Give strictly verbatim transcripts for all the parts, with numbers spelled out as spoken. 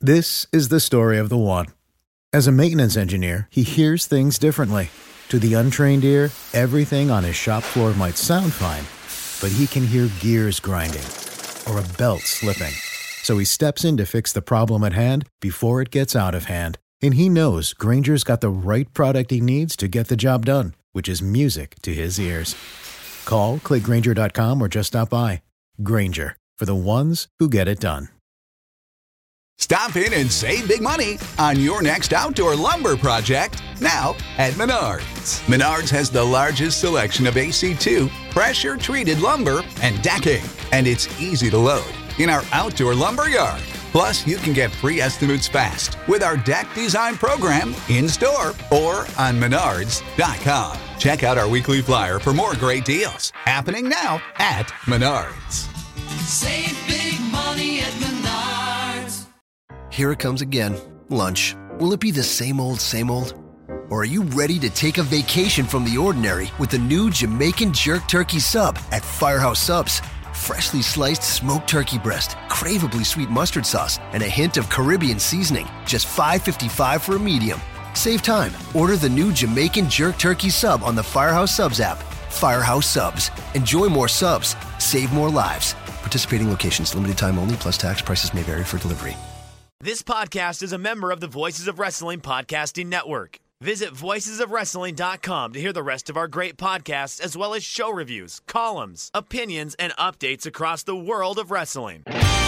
This is the story of the one. As a maintenance engineer, he hears things differently. To the untrained ear, everything on his shop floor might sound fine, but he can hear gears grinding or a belt slipping. So he steps in to fix the problem at hand before it gets out of hand. And he knows Grainger's got the right product he needs to get the job done, which is music to his ears. Call, click Grainger dot com, or just stop by. Grainger, for the ones who get it done. Stop in and save big money on your next outdoor lumber project now at Menards. Menards has the largest selection of A C two, pressure-treated lumber, and decking, and it's easy to load in our outdoor lumber yard. Plus, you can get free estimates fast with our deck design program in-store or on menards dot com. Check out our weekly flyer for more great deals happening now at Menards. Save big money at Menards. Here it comes again. Lunch. Will it be the same old, same old? Or are you ready to take a vacation from the ordinary with the new Jamaican Jerk Turkey Sub at Firehouse Subs? Freshly sliced smoked turkey breast, craveably sweet mustard sauce, and a hint of Caribbean seasoning. Just five dollars and fifty-five cents for a medium. Save time. Order the new Jamaican Jerk Turkey Sub on the Firehouse Subs app. Firehouse Subs. Enjoy more subs. Save more lives. Participating locations. Limited time only, plus tax. Prices may vary for delivery. This podcast is a member of the Voices of Wrestling Podcasting Network. Visit voices of wrestling dot com to hear the rest of our great podcasts, as well as show reviews, columns, opinions, and updates across the world of wrestling.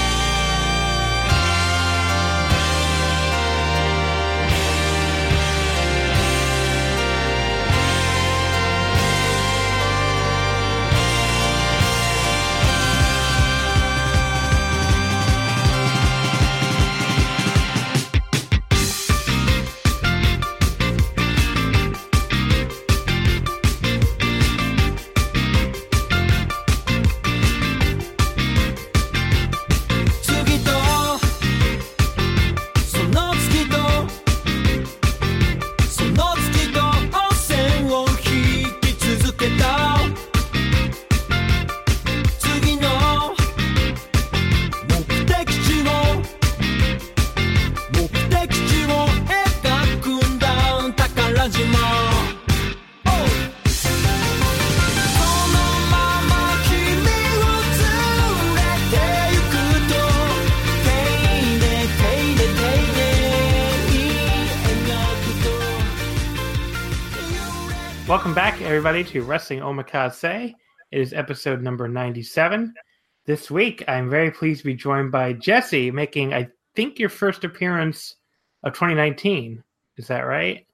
Welcome back, everybody, to Wrestling Omakase. It is episode number ninety-seven. This week, I'm very pleased to be joined by Jesse, making, I think, your first appearance of twenty nineteen. Is that right?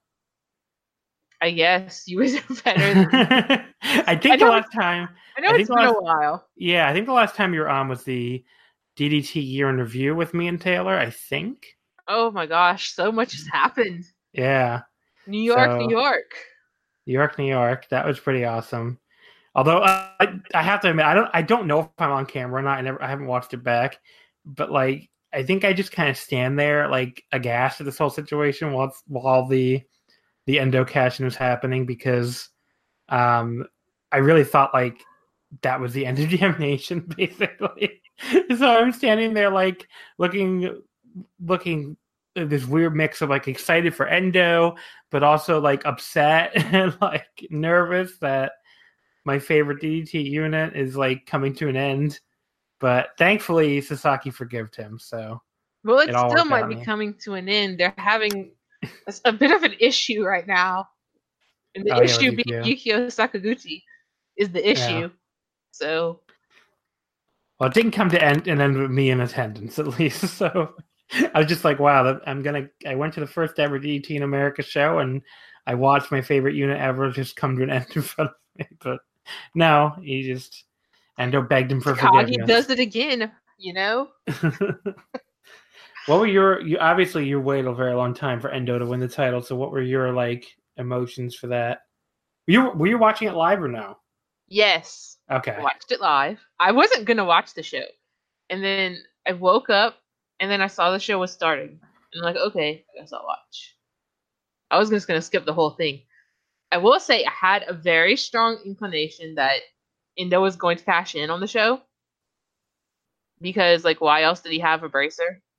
I guess you was better than I think I the last time... I know I it's been last, a while. Yeah, I think the last time you were on was the D D T Year in Review with me and Taylor, I think. Oh my gosh, so much has happened. Yeah. New York, so, New York. New York, New York. That was pretty awesome. Although uh, I, I have to admit, I don't, I don't know if I'm on camera or not. I never, I haven't watched it back, but like, I think I just kind of stand there like aghast at this whole situation while while the the endo cash-in was happening, because um, I really thought like that was the end of Jam Nation basically. So I'm standing there like looking, looking. This weird mix of like excited for endo, but also like upset and like nervous that my favorite D D T unit is like coming to an end. But thankfully Sasaki forgived him, so well, it, it still might be coming to an end. They're having a bit of an issue right now, and the oh, issue yeah, being Yukio Sakaguchi is the issue. Yeah. So, well, it didn't come to end and end with me in attendance, at least. So. I was just like, wow, I'm going to, I went to the first ever D D T in America show and I watched my favorite unit ever just come to an end in front of me. But no, he just, Endo begged him for forgiveness. He does it again, you know? What were your, you obviously you waited a very long time for Endo to win the title. So what were your like emotions for that? Were you, were you watching it live or no? Yes. Okay. I watched it live. I wasn't going to watch the show. And then I woke up. And then I saw the show was starting. And I'm like, okay, I guess I'll watch. I was just going to skip the whole thing. I will say I had a very strong inclination that Endo was going to cash in on the show. Because, like, why else did he have a bracer?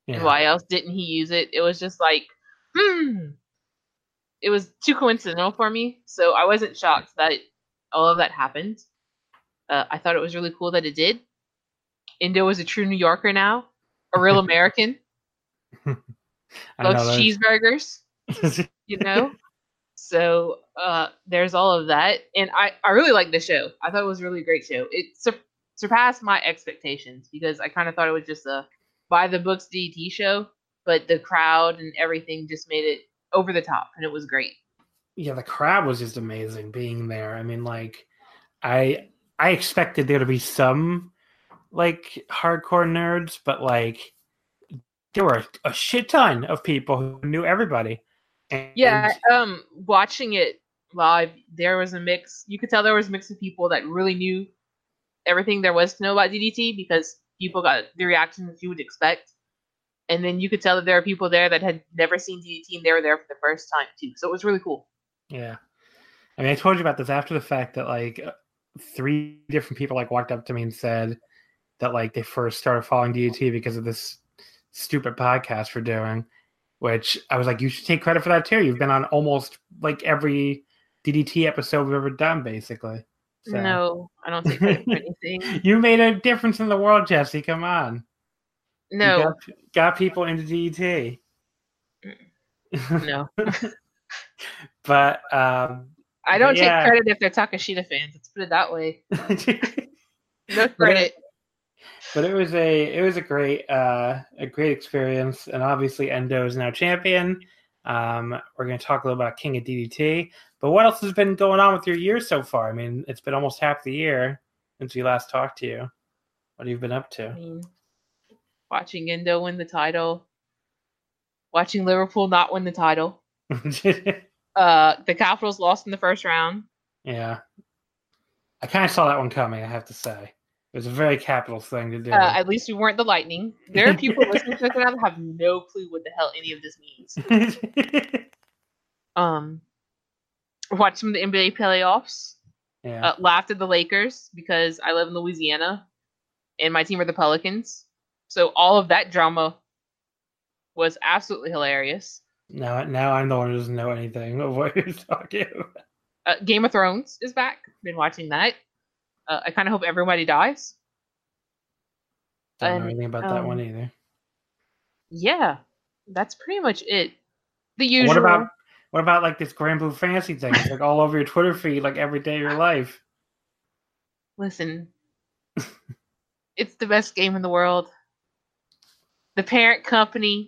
And Yeah. why else didn't he use it? It was just like, hmm. It was too coincidental for me, so I wasn't shocked that all of that happened. Uh, I thought it was really cool that it did. Endo is a true New Yorker now, a real American. I Loves know cheeseburgers, you know? So uh, there's all of that. And I, I really liked the show. I thought it was a really great show. It sur- surpassed my expectations because I kind of thought it was just a by the books D D T show, but the crowd and everything just made it over the top, and it was great. Yeah, the crowd was just amazing being there. I mean, like, I I expected there to be some like hardcore nerds, but like there were a shit ton of people who knew everybody. And Yeah, um, watching it live, there was a mix. You could tell there was a mix of people that really knew everything there was to know about D D T because people got the reactions you would expect. And then you could tell that there are people there that had never seen D D T and they were there for the first time too. So it was really cool. Yeah. I mean, I told you about this after the fact that like three different people like walked up to me and said that like they first started following D D T because of this stupid podcast we're doing, which I was like, you should take credit for that too. You've been on almost like every D D T episode we've ever done, basically. So. No, I don't take credit for anything. You made a difference in the world, Jesse. Come on. No. You got, got people into D D T. No. But um, I don't yeah. take credit if they're Takashita fans. Let's put it that way. No credit. But it, but it was a it was a great uh, a great experience, and obviously Endo is now champion. Um, we're going to talk a little about King of D D T. But what else has been going on with your year so far? I mean, it's been almost half the year since we last talked to you. What have you been up to? I mean, watching Endo win the title, watching Liverpool not win the title. uh, the Capitals lost in the first round. Yeah, I kind of saw that one coming. I have to say, it was a very Capitals thing to do. Uh, at least we weren't the Lightning. There are people listening to this now that have no clue what the hell any of this means. um, watched some of the N B A playoffs. Yeah, uh, laughed at the Lakers because I live in Louisiana, and my team are the Pelicans. So all of that drama was absolutely hilarious. Now, now I'm the one who doesn't know anything of what you're talking about. Uh, Game of Thrones is back. Been watching that. Uh, I kind of hope everybody dies. Don't And, know anything about that um, one either. Yeah, that's pretty much it. The usual. What about what about like this Grand Blue Fantasy thing? It's like all over your Twitter feed, like every day of your life. Listen, it's the best game in the world. The parent company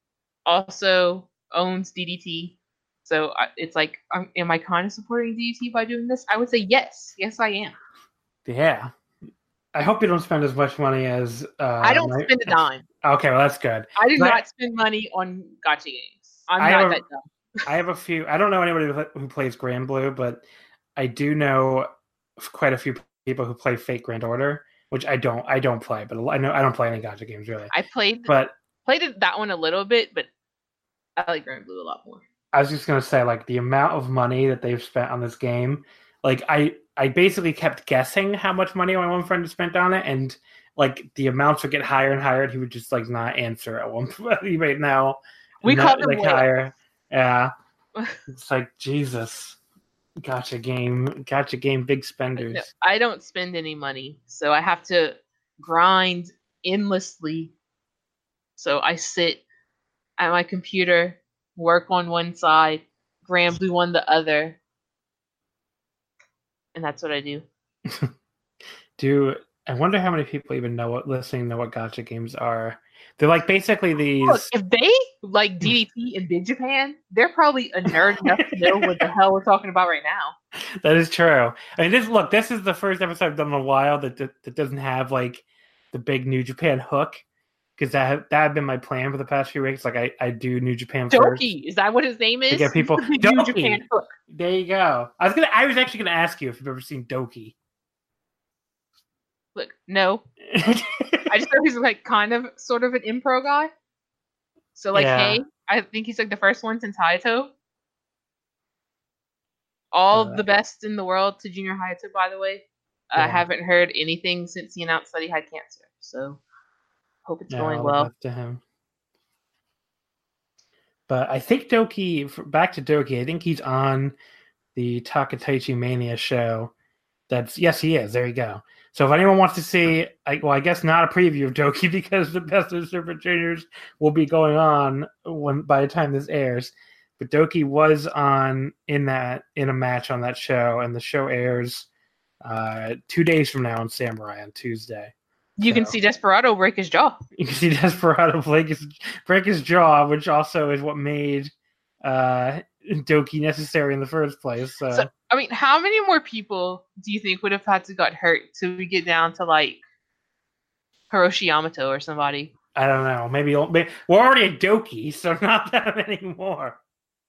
also owns D D T. So I- it's like, um, am I kind of supporting D D T by doing this? I would say yes. Yes, I am. Yeah. I hope you don't spend as much money as. Uh, I don't my- spend a dime. Okay, well that's good. I do But- not spend money on gacha games. I'm I not have a- that dumb. I have a few. I don't know anybody who- who plays Grand Blue, but I do know quite a few people who play Fate Grand Order, which I don't. I don't play, but I know I don't play any gacha games really. I played But played it, that one a little bit, but I like Grand Blue a lot more. I was just gonna say, like the amount of money that they've spent on this game, like I, I basically kept guessing how much money my one friend had spent on it, and like the amounts would get higher and higher, and he would just like not answer at one point. Right now, We not, called him like Will. higher. Yeah, it's like Jesus, gotcha game, gotcha game, big spenders. No, I don't spend any money, so I have to grind endlessly. So I sit at my computer, work on one side, Grand Blue on the other, and that's what I do. Do I wonder how many people even know what listening know what gotcha games are? They're like basically these. Look, if they like D D T in Big Japan, they're probably a nerd enough to know what the hell we're talking about right now. That is true. I mean, this look. This is the first episode I've done in a while that that, that doesn't have like the big New Japan hook, because that that had been my plan for the past few weeks. Like I, I do New Japan first Doki, is that what his name is? to get people. New Doki. Japan hook. There you go. I was gonna. I was actually gonna ask you if you've ever seen Doki. Look, no. I just know he's like kind of sort of an impro guy. So like, Yeah. hey, I think he's like the first one since Hayato. All Uh, the best in the world to Junior Hayato, by the way. I Yeah. haven't heard anything since he announced that he had cancer. So hope it's Yeah, going all the well. best to him. But I think Doki, back to Doki, I think he's on the Takataichi Mania show. That's yes, he is. There you go. So if anyone wants to see, I, well, I guess not a preview of Doki because the Best of Super Juniors will be going on when by the time this airs. But Doki was on in that in a match on that show, and the show airs uh, two days from now on Samurai on Tuesday. You so, can see Desperado break his jaw. You can see Desperado break his, break his jaw, which also is what made uh, Doki necessary in the first place. So. so, I mean, how many more people do you think would have had to got hurt till we get down to like Hiroshi Yamato or somebody? I don't know. Maybe, maybe we're already at Doki, so not that many more.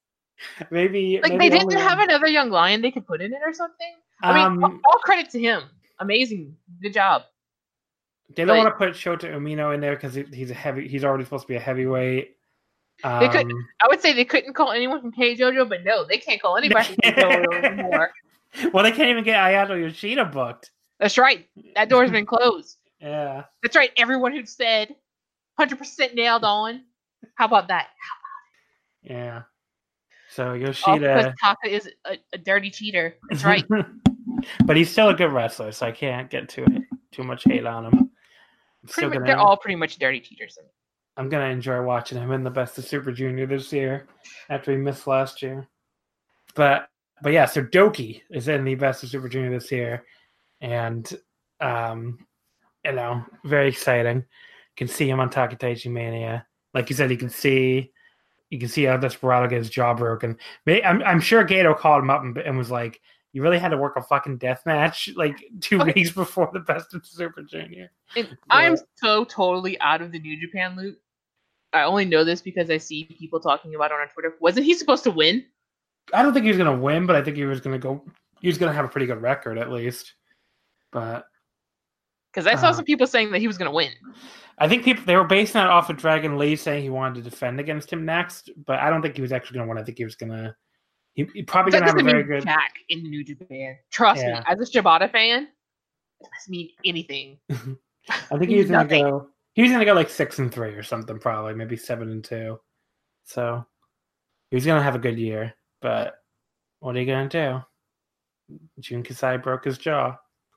Maybe like maybe they didn't only... have another young lion they could put in it or something. I mean, um, all, all credit to him. Amazing, good job. They don't but, want to put Shota Umino in there because he's a heavy. He's already supposed to be a heavyweight. Um, they could. I would say they couldn't call anyone from K JoJo, but no, they can't call anybody from K JoJo anymore. Well, they can't even get Ayato Yoshida booked. That's right. That door's been closed. Yeah. That's right. Everyone who said one hundred percent nailed on. How about that? How about it? Yeah. So Yoshida. Oh, because Taka is a, a dirty cheater. That's right. But he's still a good wrestler, so I can't get too too much hate on him. Much, they're all pretty much dirty cheaters. I'm gonna enjoy watching him in the Best of Super Junior this year, after he missed last year. But but yeah, so Doki is in the Best of Super Junior this year, and um, you know, very exciting. You can see him on Takataichi Mania. Like you said, you can see you can see how Desperado gets his jaw broken. I'm I'm sure Gato called him up and, and was like, "You really had to work a fucking death match like two okay. weeks before the Best of Super Junior." And yeah. I'm so totally out of the New Japan loop. I only know this because I see people talking about it on Twitter. Wasn't he supposed to win? I don't think he was going to win, but I think he was going to go. He was going to have a pretty good record at least. But because I saw uh, some people saying that he was going to win. I think people they were basing that off of Dragon Lee saying he wanted to defend against him next, but I don't think he was actually going to win. I think he was going to. He, he probably going to have a very good. Jack in New Japan. Trust yeah. me, as a Shibata fan, it doesn't mean anything. I think he was going to go. He was going to go like six and three or something, probably maybe seven and two. So he was going to have a good year, but what are you going to do? Jun Kasai broke his jaw.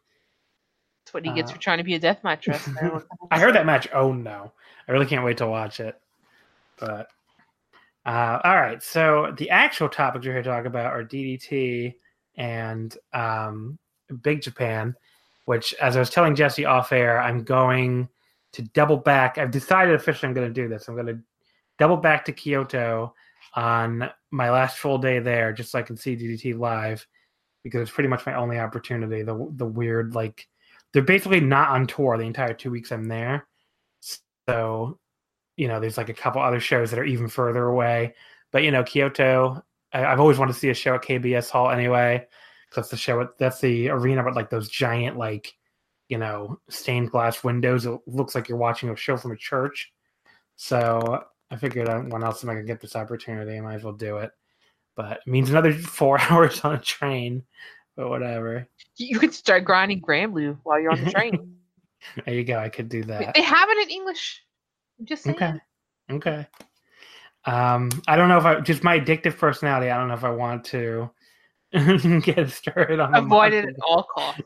That's what he gets uh, for trying to be a deathmatch wrestler. I heard that match owned now. I really can't wait to watch it. But uh, all right, so the actual topics we're here to talk about are D D T and um, Big Japan, which, as I was telling Jesse off air, I'm going to double back. I've decided officially I'm going to do this. I'm going to double back to Kyoto on my last full day there, just so I can see D D T live, because it's pretty much my only opportunity. The the weird, like, they're basically not on tour the entire two weeks I'm there. So, you know, there's like a couple other shows that are even further away. But, you know, Kyoto, I, I've always wanted to see a show at K B S Hall anyway, because that's the show, that's the arena with like those giant, like, you know, stained glass windows. It looks like you're watching a show from a church. So I figured when else am I going to get this opportunity? I might as well do it. But it means another four hours on a train, but whatever. You could start grinding Granblue while you're on the train. There you go. I could do that. They have it in English. I'm just saying. Okay. Okay. Um, I don't know if I, just my addictive personality, I don't know if I want to get started on Avoid it at all costs.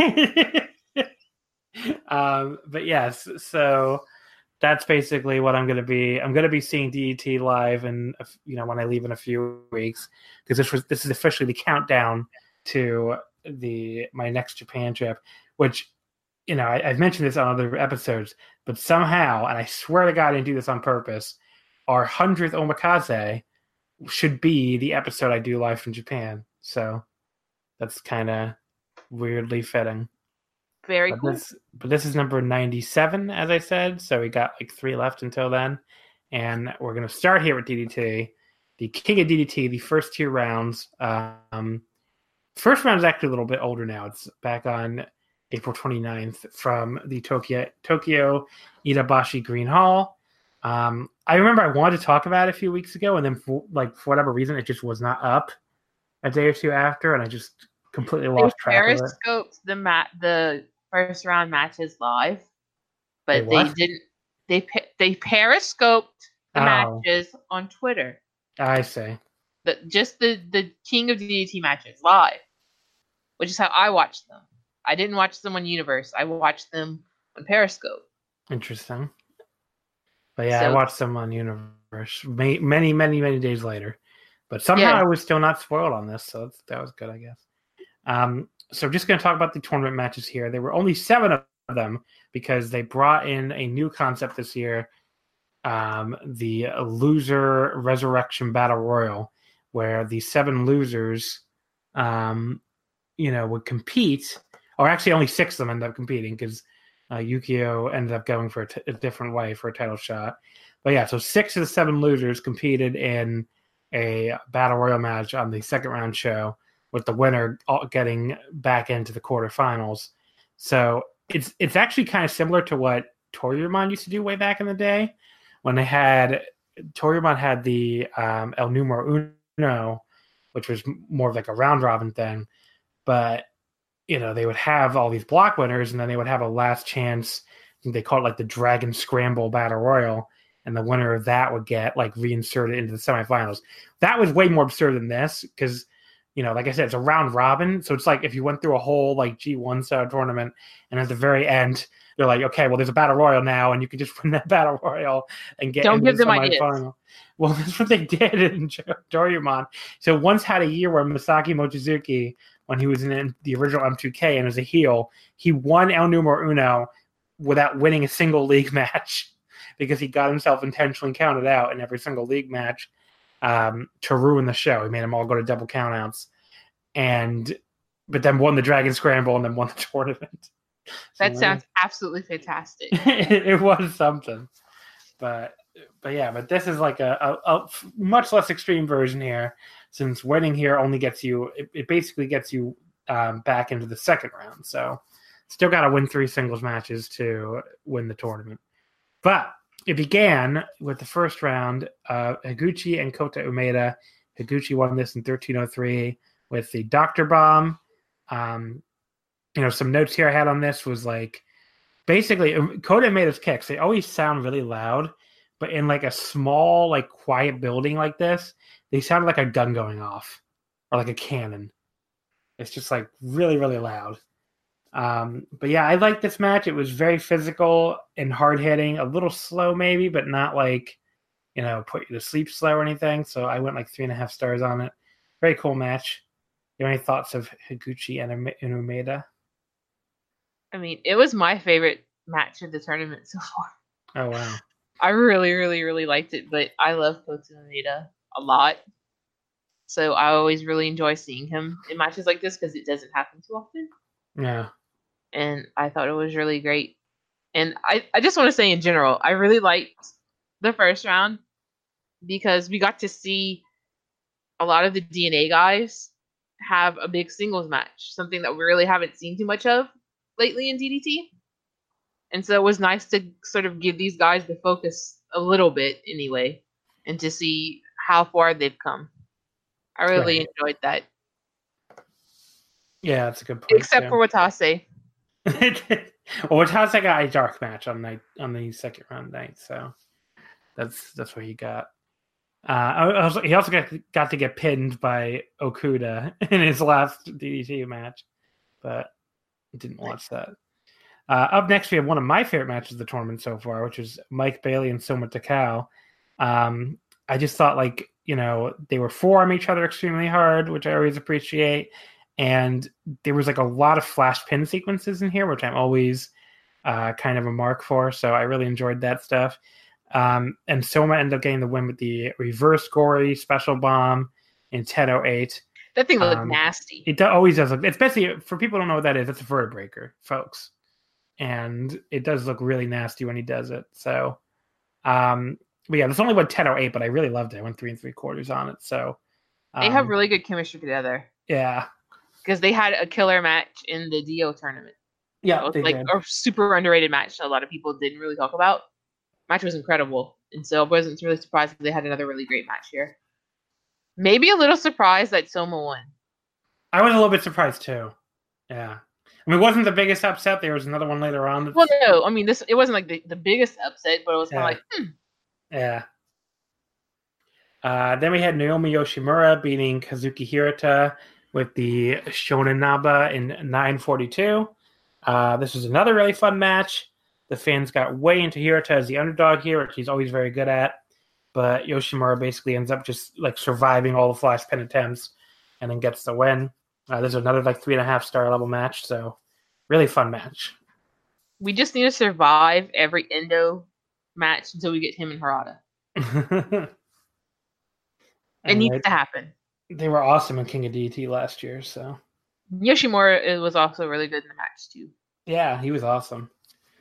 um, but yes, so that's basically what I'm going to be. I'm going to be seeing D D T live, and you know, when I leave in a few weeks, because this was this is officially the countdown to the my next Japan trip. Which, you know, I, I've mentioned this on other episodes, but somehow, and I swear to God, I didn't do this on purpose, our hundredth Omikaze should be the episode I do live from Japan. So that's kind of weirdly fitting. Very but cool. This, but this is number ninety-seven, as I said. So we got like three left until then. And we're going to start here with D D T. The King of D D T, the first two rounds. Um, first round is actually a little bit older now. It's back on April twenty-ninth from the Tokyo, Tokyo Itabashi Green Hall. Um, I remember I wanted to talk about it a few weeks ago, and then for, like for whatever reason, it just was not up a day or two after, and I just completely lost they track of it. Periscoped the mat the first round matches live, but they, they didn't. They they periscoped the oh. matches on Twitter. I see. The, just the, the King of D D T matches live, which is how I watched them. I didn't watch them on Universe. I watched them on Periscope. Interesting. But yeah, So- I watched them on Universe many, many, many, many days later. But somehow Yeah. I was still not spoiled on this, so that's, that was good, I guess. Um, so I'm just going to talk about the tournament matches here. There were only seven of them because they brought in a new concept this year, um, the Loser Resurrection Battle Royal, where the seven losers, um, you know, would compete. Or actually, only six of them ended up competing because uh, Yukio ended up going for a, t- a different way for a title shot. But yeah, so six of the seven losers competed in a battle royal match on the second round show, with the winner all getting back into the quarterfinals. So it's it's actually kind of similar to what Toryumon used to do way back in the day, when they had Toryumon had the um, El Numero Uno, which was more of like a round robin thing, but you know they would have all these block winners, and then they would have a last chance. I think they call it like the Dragon Scramble Battle Royal, and the winner of that would get like reinserted into the semifinals. That was way more absurd than this because, you know, like I said, it's a round robin. So it's like if you went through a whole like G one style tournament, and at the very end, they're like, okay, well, there's a battle royal now, and you can just win that battle royal and get Don't into give the them ideas. semifinal. Well, that's what they did in Toryumon. So once had a year where Masaki Mochizuki, when he was in the original M two K and as a heel, he won El Numero Uno without winning a single league match because he got himself intentionally counted out in every single league match. Um, to ruin the show. He made them all go to double countouts, and but then won the Dragon Scramble and then won the tournament. That So, sounds absolutely fantastic. it, it was something, but but yeah, but this is like a, a, a much less extreme version here, since winning here only gets you. It, it basically gets you um, back into the second round. So still got to win three singles matches to win the tournament, but. It began with the first round, uh, Higuchi and Kota Umeda. Higuchi won this in thirteen oh three with the Doctor Bomb. Um, you know, some notes here I had on this was like, basically, um, Kota Umeda's kicks, they always sound really loud, but in like a small, like quiet building like this, they sound like a gun going off or like a cannon. It's just like really, really loud. Um, but yeah, I liked this match. It was very physical and hard hitting, a little slow maybe, but not like, you know, put you to sleep slow or anything. So I went like three and a half stars on it. Very cool match. You have any thoughts of Higuchi and Umeda? I mean, it was my favorite match of the tournament so far. Oh wow. I really, really, really liked it, but I love Kota Umeda a lot. So I always really enjoy seeing him in matches like this because it doesn't happen too often. Yeah. And I thought it was really great. And I, I just want to say in general, I really liked the first round because we got to see a lot of the D N A guys have a big singles match, something that we really haven't seen too much of lately in D D T. And so it was nice to sort of give these guys the focus a little bit anyway, and to see how far they've come. I really Right. enjoyed that. Yeah, that's a good point. Except too. for Watase. well, Watase got a dark match on night on the second round night, so that's that's what he got. Uh, also, he also got got to get pinned by Okuda in his last D D T match, but didn't watch that. Uh, up next, we have one of my favorite matches of the tournament so far, which is Mike Bailey and Soma Takao. Um, I just thought, like, you know, they were forearm each other extremely hard, which I always appreciate. And there was like a lot of flash pin sequences in here, which I'm always uh, kind of a mark for. So I really enjoyed that stuff. Um, and Soma ended up getting the win with the reverse gory special bomb in ten oh eight. That thing looked Um, nasty. It do- always does look, especially for people who don't know what that is, it's a vertebraker, folks. And it does look really nasty when he does it. So, um, but yeah, this only went ten oh eight, but I really loved it. I went three and three quarters on it. So, um, They have really good chemistry together yeah. because they had a killer match in the D O tournament. Yeah, It was they like did. a super underrated match that a lot of people didn't really talk about. Match was incredible, and so I wasn't really surprised that they had another really great match here. Maybe a little surprised that Soma won. I was a little bit surprised too. Yeah. I mean, it wasn't the biggest upset. There was another one later on. That's, Well, no, I mean this. It wasn't like the, the biggest upset, but it was kind of Yeah. like, hmm. yeah. Uh, then we had Naomi Yoshimura beating Kazuki Hirata with the Shonen Naba in nine forty-two. Uh, this was another really fun match. The fans got way into Hirata as the underdog here, which he's always very good at. But Yoshimura basically ends up just like surviving all the flash pin attempts and then gets the win. Uh, there's another like three and a half star level match. So really fun match. We just need to survive every Endo match until we get him and Harada. It And needs they, to happen. they were awesome in King of D T last year. So Yoshimura was also really good in the match too. yeah, he was awesome.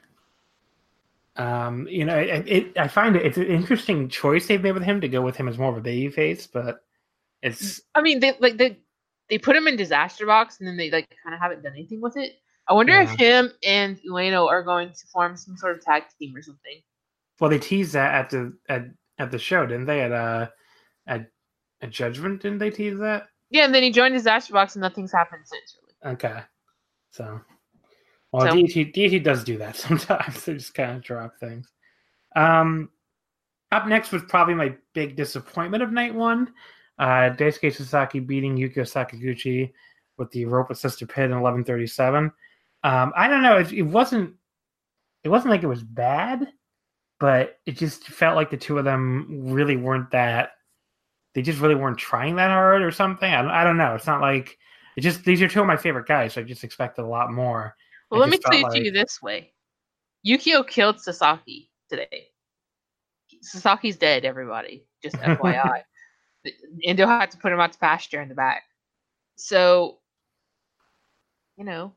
Um, you know, it, it, I find it, it's an interesting choice they've made with him to go with him as more of a baby face, but it's. I mean, they like they they put him in Disaster Box and then they like kind of haven't done anything with it. I wonder Yeah. if him and Ueno are going to form some sort of tag team or something. Well, they teased that at the at, at the show, didn't they? At uh, at, at Judgment, didn't they tease that? Yeah, and then he joined Disaster Box and nothing's happened since. Really. Okay, so well, So- D T D T does do that sometimes. They just kind of drop things. Um, up next was probably my big disappointment of night one. Uh, Daisuke Sasaki beating Yukio Sakaguchi with the rope assisted pin in eleven thirty-seven. Um, I don't know. It, it wasn't. It wasn't like it was bad, but it just felt like the two of them really weren't that. They just really weren't trying that hard or something. I don't, I don't know. It's not like it just. These are two of my favorite guys, so I just expected a lot more. Well, It let me just tell felt it to you like- this way: Yukio killed Sasaki today. Sasaki's dead. Everybody, just F Y I. Endo had to put him out to pasture in the back. So, you know,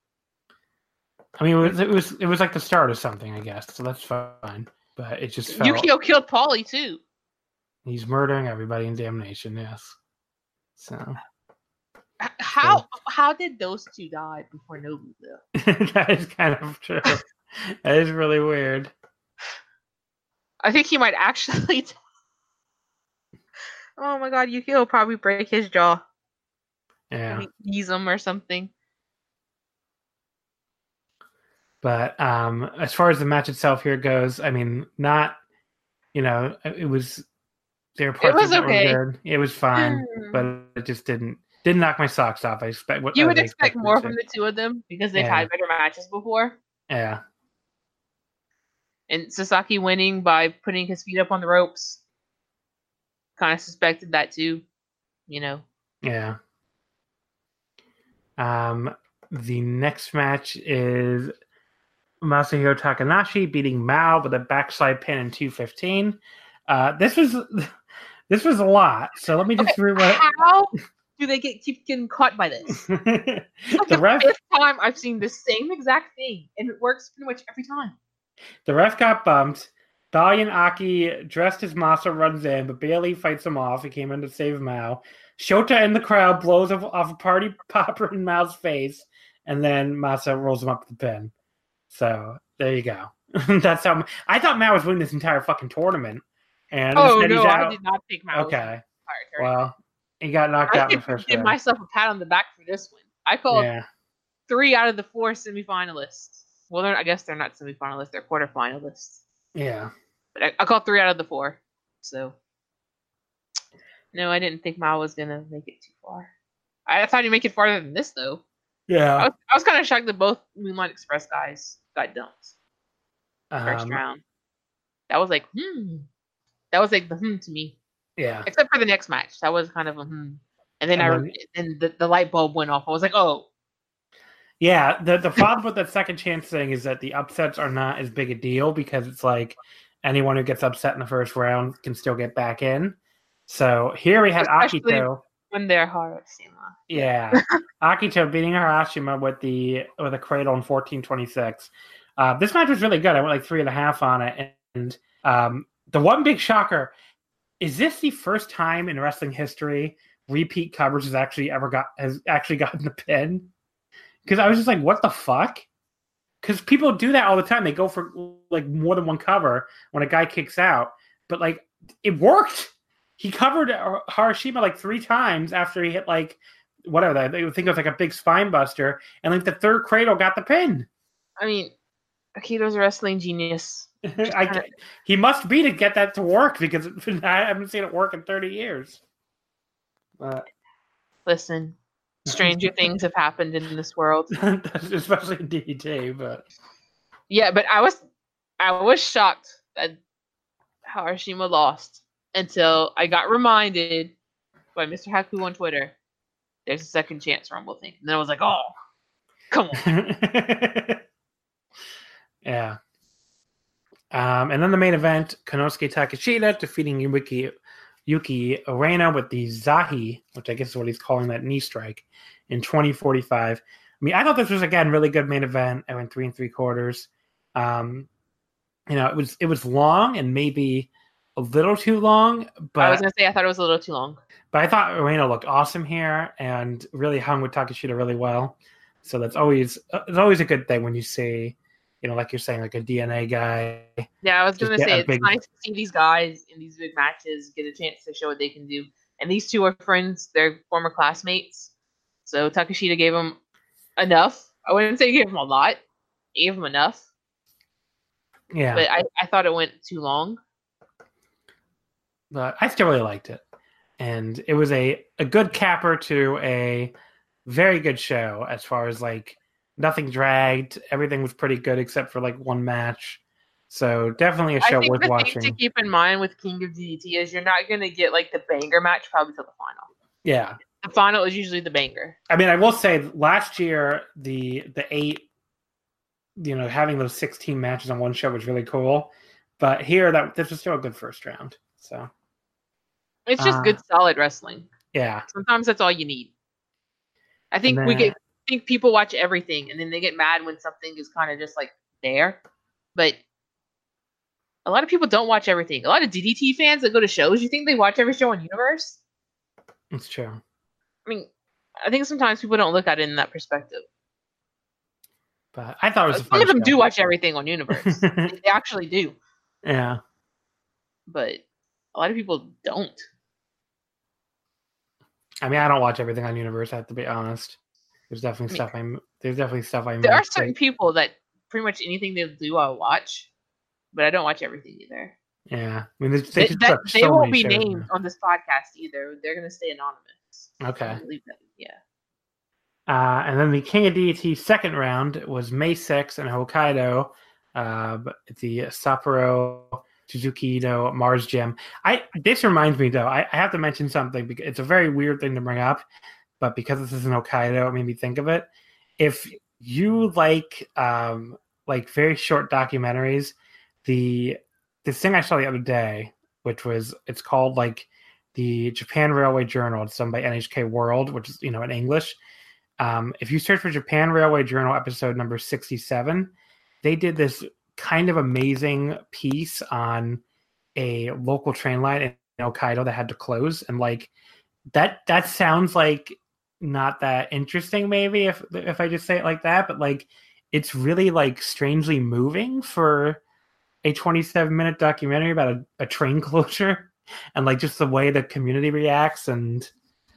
I mean, it was, it was it was like the start of something, I guess. So that's fine. But it just felt Yukio killed Paulie too. he's murdering everybody in Damnation. Yes. So H- How how did those two die before Nobu though? that is kind of true. That is really weird. I think he might actually. Die. Oh my god, Yukio will probably break his jaw. Yeah. Maybe ease him or something. But um, as far as the match itself here goes, I mean, not, you know, it was, there were parts was of it okay. were good. It was fine, Hmm. but it just didn't didn't knock my socks off. I expect what You I would was expect expecting more to. from the two of them because they've Yeah. had better matches before. Yeah, And Sasaki winning by putting his feet up on the ropes. Kind of suspected that too. You know. yeah. Um, the next match is Masahiro Takanashi beating Mao with a backside pin in two fifteen. Uh, this was this was a lot. So let me just Okay, read what How do they get keep getting caught by this? Like the the ref. fifth time I've seen the same exact thing, and it works pretty much every time. The ref got bumped. Dalian Aki, dressed as Masa, runs in, but Bailey fights him off. He came in to save Mao. Shota in the crowd blows off, off a party popper in Mao's face, and then Masa rolls him up to the pin. So there you go. That's how I thought Mao was winning this entire fucking tournament. And Oh instead no, he's out. I did not think Mao was Okay. entire tournament. Well, he got knocked I out in could the first give round. myself a pat on the back for this one. I called Yeah. three out of the four semifinalists. Well, they're, I guess they're not semifinalists; they're quarterfinalists. Yeah. But I, I called three out of the four. So, no, I didn't think Mao was gonna make it too far. I, I thought he'd make it farther than this, though. I Yeah. was, I was kind of shocked that both Moonlight Express guys got dumped first Um, round. That was like, hmm. That was like the hmm to me. yeah. Except for the next match, that was kind of a hmm. And then And I then- and the, the light bulb went off. I was like, oh, Yeah, the the problem with that second chance thing is that the upsets are not as big a deal because it's like anyone who gets upset in the first round can still get back in. So here we had Especially- Akito. when they're Harashima. Yeah, Akito beating Harashima with the with a cradle in fourteen twenty-six. Uh, this match was really good. I went like three and a half on it, and um, the one big shocker is this the first time in wrestling history repeat coverage has actually ever got has actually gotten the pin? Because I was just like, what the fuck? Because people do that all the time. They go for like more than one cover when a guy kicks out, but like it worked. He covered Harashima like three times after he hit like whatever that. I think it was like a big spine buster, and like the third cradle got the pin. I mean, Akito's a wrestling genius. I, he must be to get that to work because I haven't seen it work in thirty years. But listen, stranger things have happened in this world, especially in D D T. But yeah, but I was I was shocked at how Harashima lost until I got reminded by Mister Haku on Twitter. There's a second chance Rumble thing, and then I was like, oh, come on. Yeah. Um, and then the main event, Konosuke Takeshita defeating Yuki, Yuki Ueno with the Zahi, which I guess is what he's calling that knee strike, in twenty forty-five. I mean, I thought this was, again, really good main event. I went three and three quarters. Um, you know, it was it was long and maybe a little too long. But I was going to say I thought it was a little too long. But I thought Ueno looked awesome here and really hung with Takeshita really well. So that's always it's always a good thing when you see, you know, like you're saying, like a D N A guy. Yeah, I was going to say, it's big... nice to see these guys in these big matches get a chance to show what they can do. And these two are friends. They're former classmates. So Takeshita gave them enough. I wouldn't say he gave them a lot. He gave them enough. Yeah. But I, I thought it went too long. But I still really liked it. And it was a, a good capper to a very good show as far as, like, nothing dragged. Everything was pretty good except for, like, one match. So definitely a show I think worth the watching. thing to keep in mind with King of D D T is you're not going to get, like, the banger match probably till the final. Yeah. The final is usually the banger. I mean, I will say last year, the the eight, you know, having those sixteen matches on one show was really cool. But here, that this was still a good first round. So it's just uh, good, solid wrestling. Yeah. Sometimes that's all you need. I think then, we get I think people watch everything and then they get mad when something is kind of just like there. But a lot of people don't watch everything. A lot of D D T fans that go to shows, you think they watch every show on Universe? It's true. I mean, I think sometimes people don't look at it in that perspective. But I thought it was a Some fun of them show. do watch everything on Universe. They actually do. Yeah. But a lot of people don't. I mean, I don't watch everything on Universe, I have to be honest. There's definitely I mean, stuff I'm there's definitely stuff I There are miss, certain but, people that pretty much anything they do I'll watch. But I don't watch everything either. Yeah. I mean, they, they, They, just that, put they so won't many be shows named now. on this podcast either. They're going to stay anonymous. Okay. So leave that, yeah. Uh, and then the King of D D T second round was May sixth in Hokkaido uh, at the Sapporo Suzuki Ito Mars Gym. I This reminds me, though, I, I have to mention something because it's a very weird thing to bring up, but because this is in Hokkaido, it made me think of it. If you like um, like very short documentaries, the this thing I saw the other day, which was it's called like the Japan Railway Journal. It's done by N H K World, which is, you know, in English. Um, if you search for Japan Railway Journal episode number sixty-seven, they did this kind of amazing piece on a local train line in Hokkaido that had to close. And like that, that sounds like not that interesting, maybe if, if I just say it like that, but like, it's really like strangely moving for a twenty-seven minute documentary about a, a train closure and like just the way the community reacts and,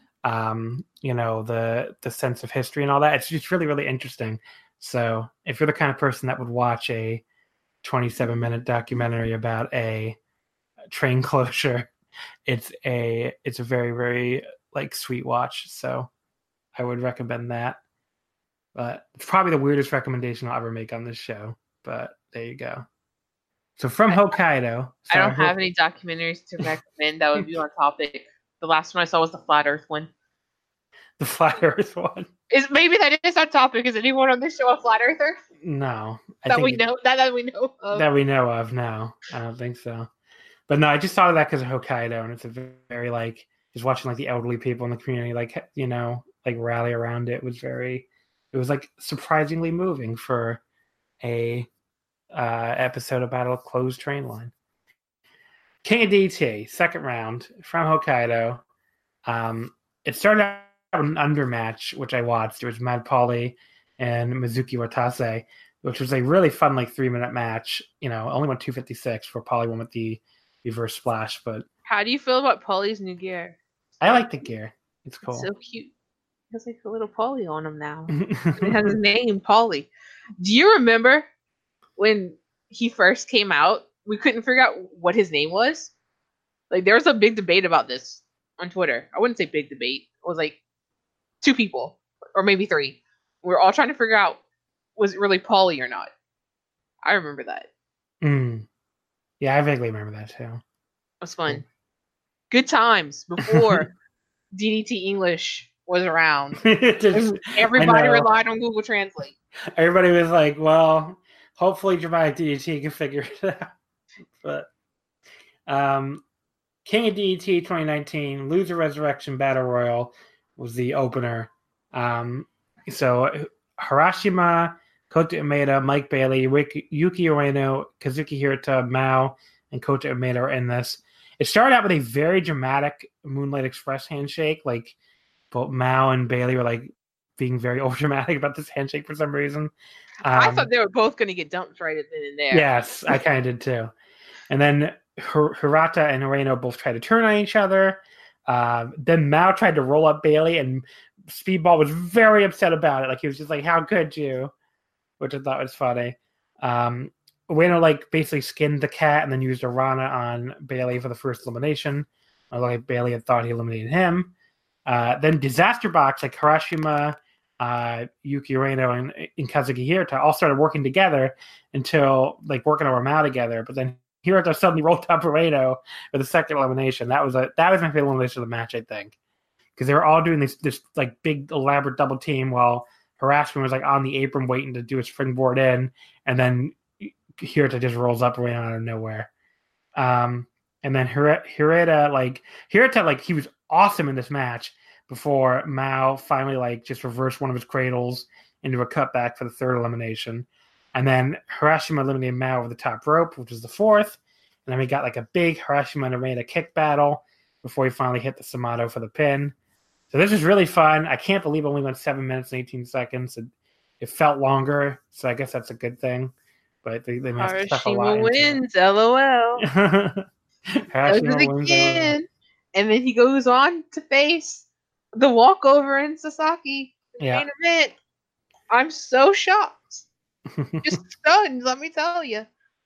um, you know, the, the sense of history and all that. It's just really, really interesting. So if you're the kind of person that would watch a twenty-seven minute documentary about a train closure, it's a, it's a very, very like sweet watch. So I would recommend that. But it's probably the weirdest recommendation I'll ever make on this show. But there you go. So from Hokkaido. I don't have any documentaries to recommend that would be on topic. The last one I saw was the Flat Earth one. The Flat Earth one. Is maybe that is on topic? Is anyone on this show a flat earther? No, I that think we know. That, that we know of. that we know of. No, I don't think so. But no, I just thought of that because of Hokkaido, and it's a very, very like just watching like the elderly people in the community, like you know, like rally around it was very. It was like surprisingly moving for a uh, episode about a closed train line. King of D T second round from Hokkaido. Um, it started out an undermatch, which I watched. It was Mad Pauly and Mizuki Watase, which was a really fun, like three minute match. You know, only went two fifty-six for Pauly won with the reverse splash. But how do you feel about Pauly's new gear? I like the gear. It's cool. It's so cute. He has like a little Pauly on him now. It has his name, Pauly. Do you remember when he first came out, we couldn't figure out what his name was. Like, there was a big debate about this on Twitter. I wouldn't say big debate. It was like two people, or maybe three. We were all trying to figure out, was it really Paulie or not? I remember that. Mm. Yeah, I vaguely remember that too. It was fun. Good times before D D T English was around. Just, Everybody relied on Google Translate. Everybody was like, well, hopefully Dramatic D D T can figure it out. But um, King of D D T twenty nineteen, Loser Resurrection Battle Royal was the opener. Um, so Harashima, Kota Umeda, Mike Bailey, Yuki Ueno, Kazuki Hirata, Mao, and Kota Umeda are in this. It started out with a very dramatic Moonlight Express handshake. Like, both Mao and Bailey were like being very overdramatic about this handshake for some reason. Um, I thought they were both going to get dumped right then and there. Yes, I kind of did too. And then Hir- Hirata and Ueno both tried to turn on each other. Uh, then Mao tried to roll up Bailey, and Speedball was very upset about it. Like, he was just like, "How could you?" Which I thought was funny. Um, Ueno like basically skinned the cat and then used a Rana on Bailey for the first elimination. Like Bailey had thought he eliminated him. Uh, then Disaster Box, like Harashima, uh, Yuki Ueno, and, and Kazuki Hirata all started working together until like working over Mao together. But then Hirata suddenly rolled up Ueno for the second elimination. That was a that was my favorite elimination of the match, I think, because they were all doing this this like big elaborate double team while Harashima was like on the apron waiting to do a springboard in, and then Hirata just rolls up Ueno out of nowhere. Um, and then Hir- Hirata like Hirata like he was awesome in this match before Mao finally like just reversed one of his cradles into a cutback for the third elimination. And then Harashima eliminated Mao over the top rope, which was the fourth. And then we got like a big Harashima and Ueno kick battle before he finally hit the Samato for the pin. So this was really fun. I can't believe it only went seven minutes and eighteen seconds. It, it felt longer, so I guess that's a good thing. But they, they must have stuck a lot Harashima wins, LOL. Harashima Does it wins. again. And then he goes on to face the walkover in Sasaki. The Yeah. main event. I'm so shocked. Just stunned, let me tell you.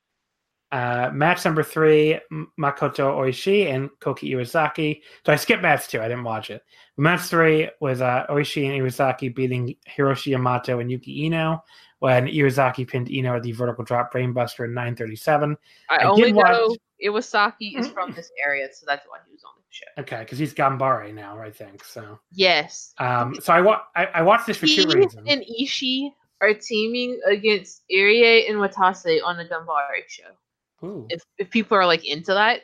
Uh, match number three, Makoto Oishi and Koki Iwasaki. So I skipped match two. I didn't watch it. Match three was uh, Oishi and Iwasaki beating Hiroshi Yamato and Yuki Ino when Iwasaki pinned Ino at the vertical drop brainbuster in nine thirty-seven. I, I only did watch- know Iwasaki is from this area, so that's why he was on the show. Okay, because he's Gambare now, I think. So Yes. um, so I, wa- I, I watched this for He two reasons. and Ishii are teaming against Irie and Watase on the Gambare show. Ooh. If if people are like into that,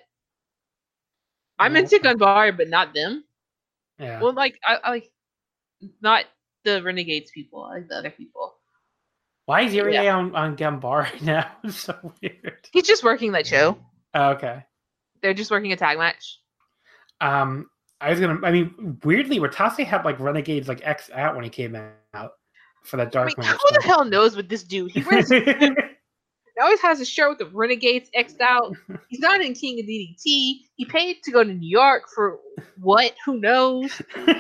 I'm Yeah. into Gambare, but not them. Yeah. Well, like I, I like not the Renegades people. I like the other people. Why is Irie yeah. on, on Gambare now? It's so weird. He's just working that show. Oh, okay. They're just working a tag match. Um, I was gonna. I mean, weirdly, Watase had like Renegades like X out when he came out for that I Dark mean, match. who the hell knows what this dude? He wears. He always has a shirt with the Renegades X'd out. He's not in King of D D T. He paid to go to New York for what? Who knows?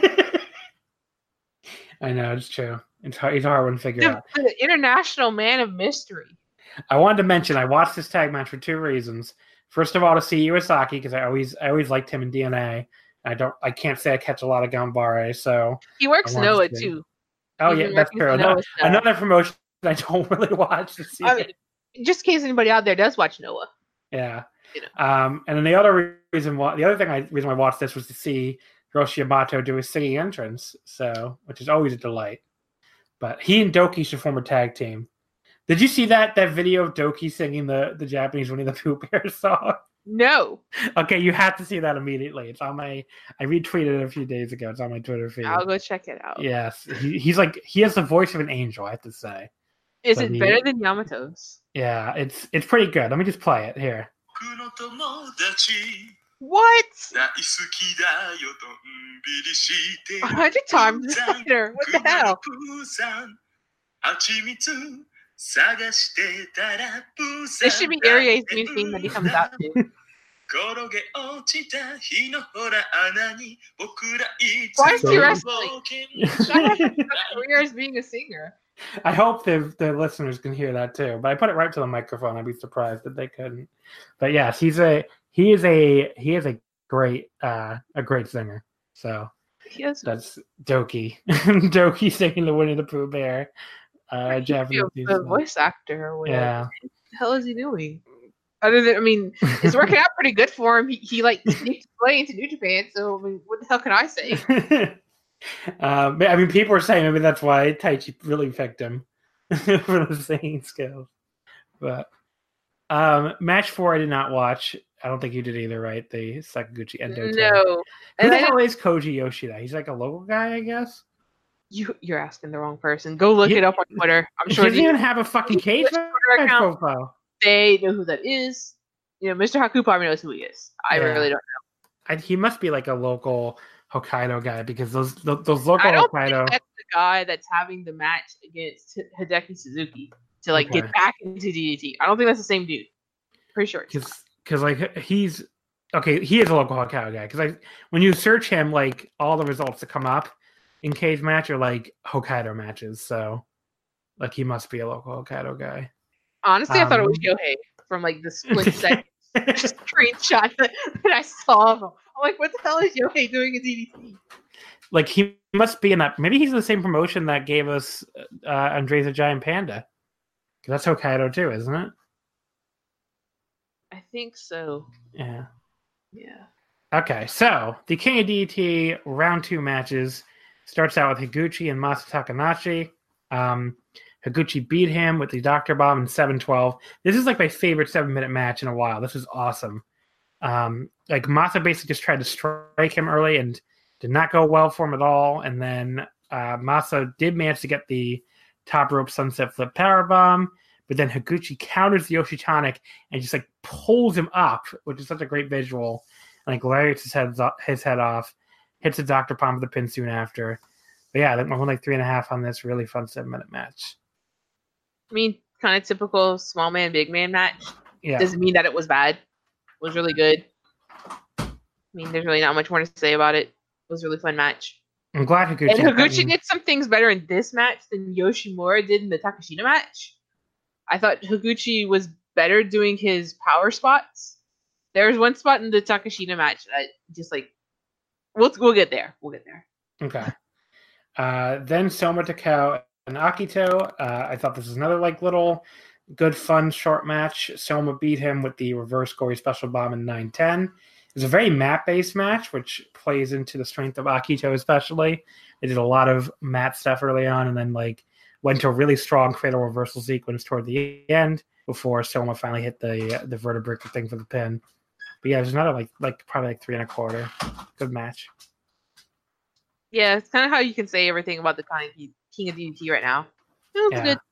I know, it's true. It's hard, it's a hard one to figure The, out. the international man of mystery. I wanted to mention I watched this tag match for two reasons. First of all, to see Iwasaki because I always I always liked him in D N A. I don't I can't say I catch a lot of Gambare, so He works I wanted Noah to see. too. oh He's yeah, been that's working true. for Another, Noah stuff. another promotion I don't really watch to see. I mean, just in case anybody out there does watch Noah. Yeah. You know. Um, and then the other reason why the other thing I reason I watched this was to see Hiroshi Yamato do his singing entrance, so which is always a delight. But he and Doki should form a tag team. Did you see that that video of Doki singing the, the Japanese Winnie the Pooh Bear song? No. Okay, you have to see that immediately. It's on my I retweeted it a few days ago. It's on my Twitter feed. I'll go check it out. Yes. He, he's like he has the voice of an angel, I have to say. Is But it he- better than Yamato's? Yeah, it's it's pretty good. Let me just play it here. 僕の友達 What? 大好きだよどんびりしてる A hundred times better. What the hell? プーさん蜂蜜探してたらプーさん This should be Arie's new theme that he comes out to. 転げ落ちた日のほら穴に僕らいつ Why is he も wrestling? 冒険 Shut up career as being a singer. I hope the the listeners can hear that too. But I put it right to the microphone. I'd be surprised if they couldn't. But yes, he's a he is a he is a great uh a great singer. So He has that's Doki. Doki singing the Winnie the Pooh Bear. Uh Japanese the song. voice actor or whatever. Yeah. What the hell is he doing? Other than, I mean, it's working out pretty good for him. He, he like sneaked his way into New Japan, so I mean, what the hell can I say? uh, I mean, people are saying maybe that's why Taichi really picked him for the singing skills. But um, match four, I did not watch. I don't think you did either, right? The Sakaguchi Endo. No. Who And the I hell is Koji Yoshida? He's like a local guy, I guess. You, you're asking the wrong person. Go look You- it up on Twitter. I'm He sure doesn't the, even have a fucking cage Twitter account. profile. they know who that is. You know, Mister Haku probably knows who he is. I Yeah. really don't know. I, he must be like a local Hokkaido guy because those those, those local I don't Hokkaido. think that's the guy that's having the match against H- Hideki Suzuki to like Okay. get back into D D T. I don't think that's the same dude. Pretty sure. It's not. Because, because like he's okay, he is a local Hokkaido guy. Because like when you search him, like all the results that come up in cage match are like Hokkaido matches. So, like he must be a local Hokkaido guy. Honestly, I thought it was um, Yohei from like the split second screenshot that, that I saw of him. I'm like, what the hell is Yohei doing in D D T? Like he must be in that. Maybe he's in the same promotion that gave us uh, Andres the Giant Panda. 'Cause that's Hokkaido too, isn't it? I think so. Yeah. Yeah. Okay, so the King of D D T round two matches starts out with Higuchi and Masa Takanashi. Um, Higuchi beat him with the Doctor Bomb in seven twelve. This is like my favorite seven minute match in a while. This is awesome. Um, like Masa basically just tried to strike him early and did not go well for him at all. And then uh, Masa did manage to get the top rope sunset flip power bomb, but then Higuchi counters the Yoshitonic and just like pulls him up, which is such a great visual. And like lariats his head his head off, hits the Doctor Bomb with the pin soon after. But yeah, I went like three and a half on this really fun seven minute match. I mean, kind of typical small man, big man match. Yeah, Doesn't mean that it was bad. It was really good. I mean, there's really not much more to say about it. It was a really fun match. I'm glad Higuchi. And Higuchi gotten- did some things better in this match than Yoshimura did in the Takashita match. I thought Higuchi was better doing his power spots. There was one spot in the Takashita match that just like we'll we'll get there. We'll get there. Okay. Uh, then Soma Takao and Akito. Uh, I thought this was another like little good fun short match. Soma beat him with the reverse gory special bomb in nine ten. It was a very map based match, which plays into the strength of Akito especially. They did a lot of mat stuff early on, and then like went to a really strong fatal reversal sequence toward the end before Soma finally hit the the vertebrae thing for the pin. But yeah, there's another like like probably like three and a quarter. Good match. Yeah, it's kind of how you can say everything about the kind of King of D D T right now. It was Yeah. good.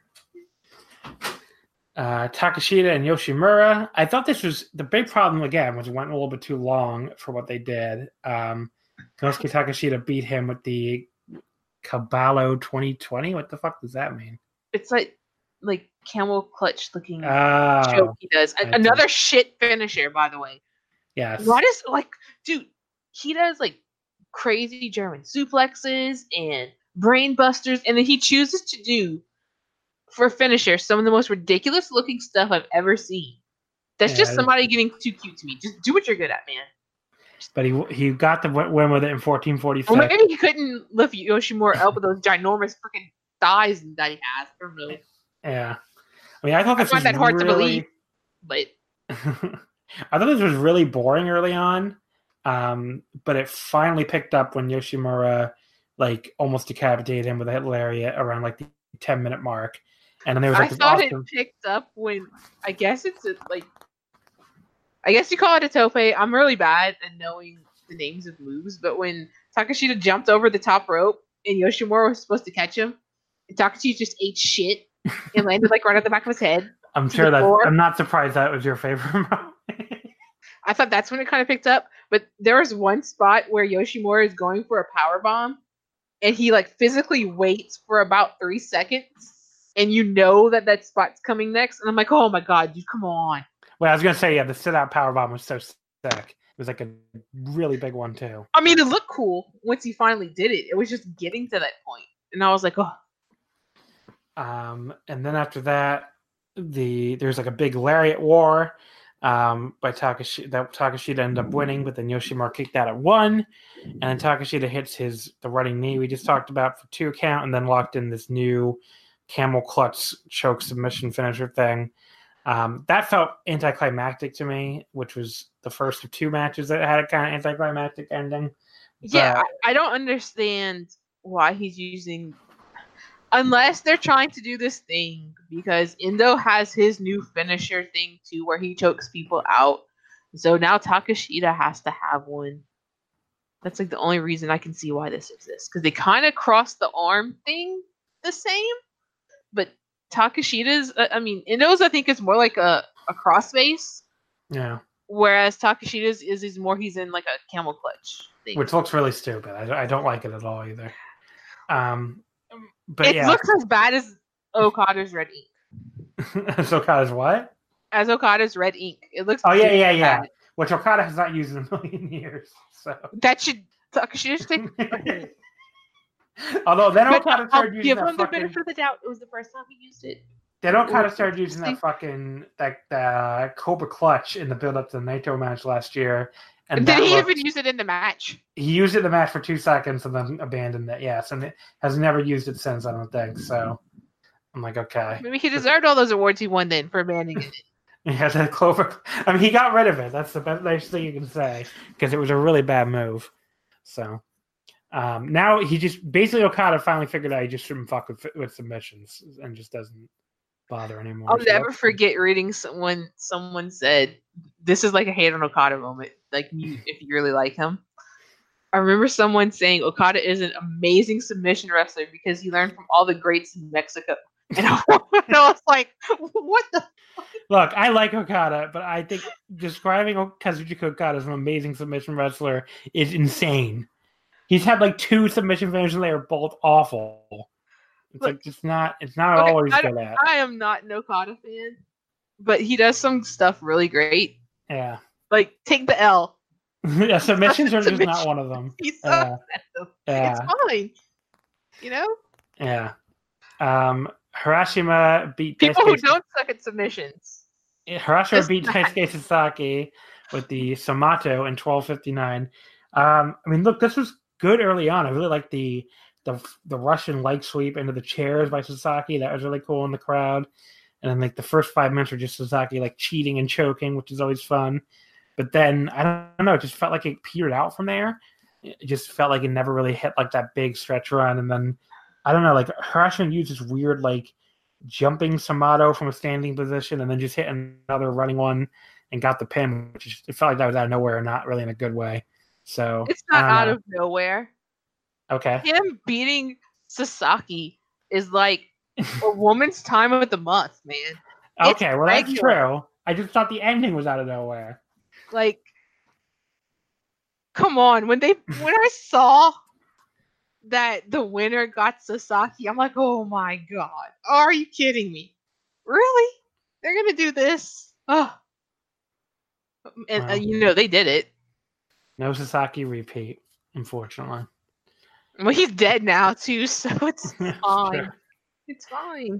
Uh, Takashita and Yoshimura. I thought this was the big problem again was it went a little bit too long for what they did. Um, Konosuke Takashita beat him with the Caballo twenty twenty. What the fuck does that mean? It's like like camel clutch looking Oh, choke he does. A- I another shit finisher, by the way. yes. What is like, dude? He does like crazy German suplexes and brain busters, and then he chooses to do for finisher some of the most ridiculous looking stuff I've ever seen. That's Yeah, just it- somebody getting too cute to me. Just do what you're good at, man. But he he got the win win with it in fourteen forty Or six. maybe he couldn't lift Yoshimura up with those ginormous freaking thighs that he has. I don't know. Yeah. I mean, I thought I this find was that hard to really- believe, but I thought this was really boring early on, um, but it finally picked up when Yoshimura like almost decapitated him with a hit lariat around like the ten minute mark, and then there was I like this thought awesome. it picked up when I guess it's a, like I guess you call it a tope. I'm really bad at knowing the names of moves, but when Takashita jumped over the top rope and Yoshimura was supposed to catch him, and Takashita just ate shit and landed like right at the back of his head. I'm to sure the that floor. I'm not surprised that was your favorite moment. I thought that's when it kind of picked up. But there was one spot where Yoshimura is going for a power bomb, and he like physically waits for about three seconds, and you know that that spot's coming next. And I'm like, oh my god, dude, come on! Well, I was gonna say, yeah, the sit out powerbomb was so sick. It was like a really big one too. I mean, it looked cool once he finally did it. It was just getting to that point, and I was like, oh. Um, and then after that, the there's like a big lariat war um, by Takashita. That Takashita ended up winning, but then Yoshimura kicked out at one, and then Takashita hits his the running knee we just talked about for two count, and then locked in this new camel clutch choke submission finisher thing. Um, that felt anticlimactic to me, which was the first of two matches that had a kind of anticlimactic ending. Yeah, But- I, I don't understand why he's using, unless they're trying to do this thing, because Endo has his new finisher thing too, where he chokes people out. So now Takashita has to have one. That's like the only reason I can see why this exists, because they kind of cross the arm thing the same, but Takashita's, uh, I mean, Endo's I think is more like a, a crossface, yeah, whereas Takashita's is is more he's in like a camel clutch thing. which looks really stupid. I, I don't like it at all either. Um, but it yeah, looks as bad as Okada's red ink. so Okada's what? As Okada's red ink. It looks. Oh yeah, really yeah, yeah. bad. Which Okada has not used in a million years. So, That should Takashita should take. although then But Okada I'll started using give that him the fucking. benefit of the doubt. It was the first time he used it. Then Okada started using that fucking that uh, Cobra clutch in the build up to the Naito match last year. And Did that he looked- even use it in the match? He used it in the match for two seconds and then abandoned it. Yes, and it has never used it since. I don't think so. I'm like, okay. Maybe he deserved all those awards he won then for abandoning it. Yeah, the Clover. I mean, he got rid of it. That's the best nice thing you can say because it was a really bad move. So um, now he just basically Okada finally figured out he just shouldn't fuck with with submissions and just doesn't bother anymore. I'll So never that's- forget reading someone someone said this is like a hate on Okada moment. Like you, if you really like him. I remember someone saying Okada is an amazing submission wrestler because he learned from all the greats in Mexico. And I, and I was like, what the? Look, I like Okada, but I think describing Kazuchika Okada as an amazing submission wrestler is insane. He's had like two submission finishes and they are both awful. It's Look, like just not. It's not Okay, always I, good at. I am not an Okada fan, but he does some stuff really great. Yeah, Like take the L. yeah. Submissions are just Submission. not one of them. He's so Yeah. offensive. Yeah. It's fine. You know, Yeah. Um, Harashima beat people who Daisuke- don't suck at submissions. Harashima Just beat not. Daisuke Sasaki with the Samato in twelve fifty-nine. Um, I mean, look, this was good early on. I really liked the the the Russian leg sweep into the chairs by Sasaki. That was really cool in the crowd. And then like the first five minutes were just Sasaki like cheating and choking, which is always fun. But then I don't know, it just felt like it petered out from there. It just felt like it never really hit like that big stretch run. And then I don't know, like Harashima used this weird like jumping Samato from a standing position and then just hit another running one and got the pin, which is, it felt like that was out of nowhere and not really in a good way. So It's not I don't out know. of nowhere. Okay. Him beating Sasaki is like a woman's time of the month, man. It's Okay, well that's regular. true. I just thought the ending was out of nowhere. Like, come on. When they when I saw that the winner got Sasaki, I'm like, oh my god, are you kidding me? Really? They're gonna do this? Oh, and uh, Wow. you know they did it. No Sasaki repeat, unfortunately. Well, he's dead now too, so it's fine. Sure. It's fine.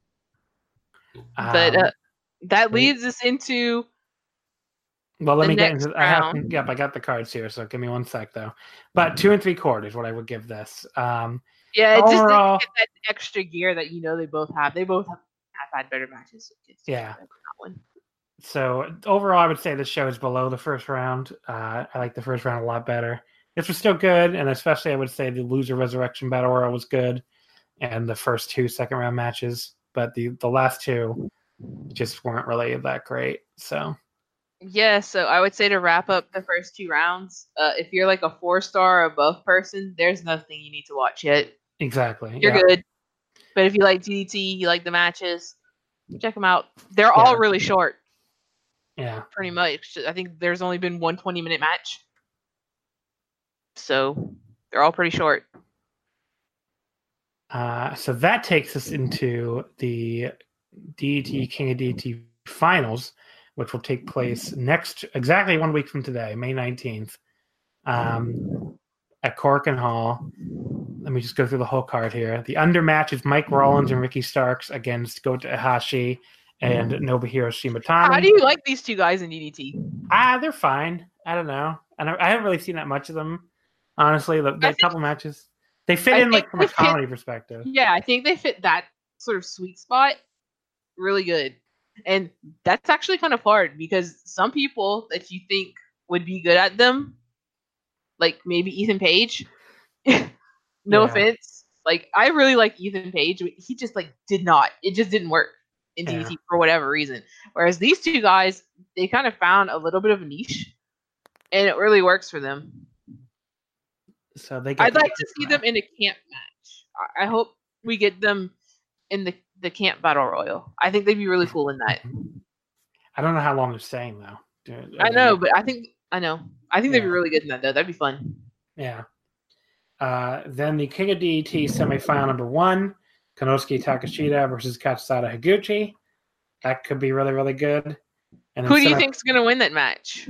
But Um, uh, that wait. leads us into well, let the me get next into. I have. round. Yep, I got the cards here, so give me one sec though. But two and three quarters, what I would give this. Um, yeah, it just didn't Overall- get that extra gear that you know they both have. They both have, have had better matches. It's just Yeah. that one. So overall, I would say this show is below the first round. Uh, I like the first round a lot better. This was still good, and especially I would say the loser resurrection battle royal was good, and the first two second round matches. But the the last two just weren't really that great. So Yeah, so I would say to wrap up the first two rounds, uh, if you're like a four star or above person, there's nothing you need to watch yet. exactly, You're yeah. good. But if you like D D T, you like the matches, check them out. They're all Yeah. really short, Yeah, pretty much. I think there's only been one twenty minute match. So they're all pretty short. Uh, so that takes us into the D D T King of D D T finals, which will take place next, exactly one week from today, May nineteenth, um, at Korakuen Hall. Let me just go through the whole card here. The under match is Mike Rollins and Ricky Starks against Kota Ibushi and Nobuhiro Shimatani. How do you like these two guys in D D T? Ah, they're fine. I don't know. I, don't, I haven't really seen that much of them, honestly. The, the think, couple matches, they fit I in like from a fit, comedy perspective. Yeah, I think they fit that sort of sweet spot really good. And that's actually kind of hard because some people that you think would be good at them, like maybe Ethan Page, no Yeah. offense, like I really like Ethan Page, but he just like did not. It just didn't work in D D T Yeah. for whatever reason. Whereas these two guys, they kind of found a little bit of a niche, and it really works for them. So they. Get I'd to like to see them in a camp match. I I hope we get them in the, the camp battle royal. I think they'd be really cool in that. I don't know how long they're staying though. Dude, I know, but I think I know. I think they'd be Yeah. really good in that though. That'd be fun. Yeah. Uh, then the King of D D T semifinal number one, Konosuke Takeshita versus Katsudata Higuchi. That could be really, really good. And then Who do you semi- think's gonna win that match?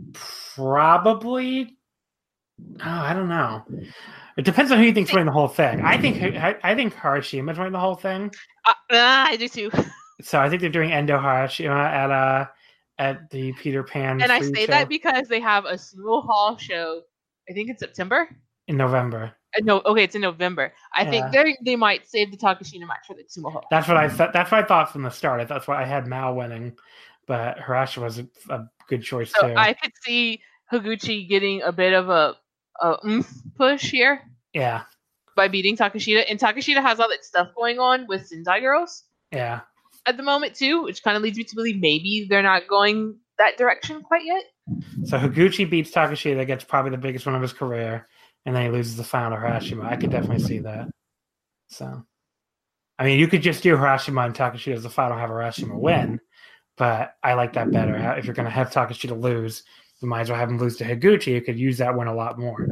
Probably. Oh, I don't know. It depends on who you think's winning the whole thing. I think I, I think Harashima's winning the whole thing. Uh, ah, I do too. So I think they're doing Endo Harashima at uh at the Peter Pan. And I free say show that because they have a Sumo Hall show. I think in September. in November. Uh, no, okay, it's in November. I Yeah. think they they might save the Takashita match for the Sumo Hall. That's what I thought. That's what I thought from the start. I That's why I had Mal winning, but Harashima was a, a good choice So too. I could see Higuchi getting a bit of a, a oomph push here Yeah, by beating Takashita. And Takashita has all that stuff going on with Sendai Girls yeah. at the moment too, which kind of leads me to believe maybe they're not going that direction quite yet. So Higuchi beats Takashita, gets probably the biggest one of his career, and then he loses the final to Harashima. I could definitely see that. So, I mean, you could just do Harashima and Takashita as the final, have Harashima win, but I like that better. If you're going to have Takashita lose, you might as well have him lose to Higuchi. You could use that win a lot more.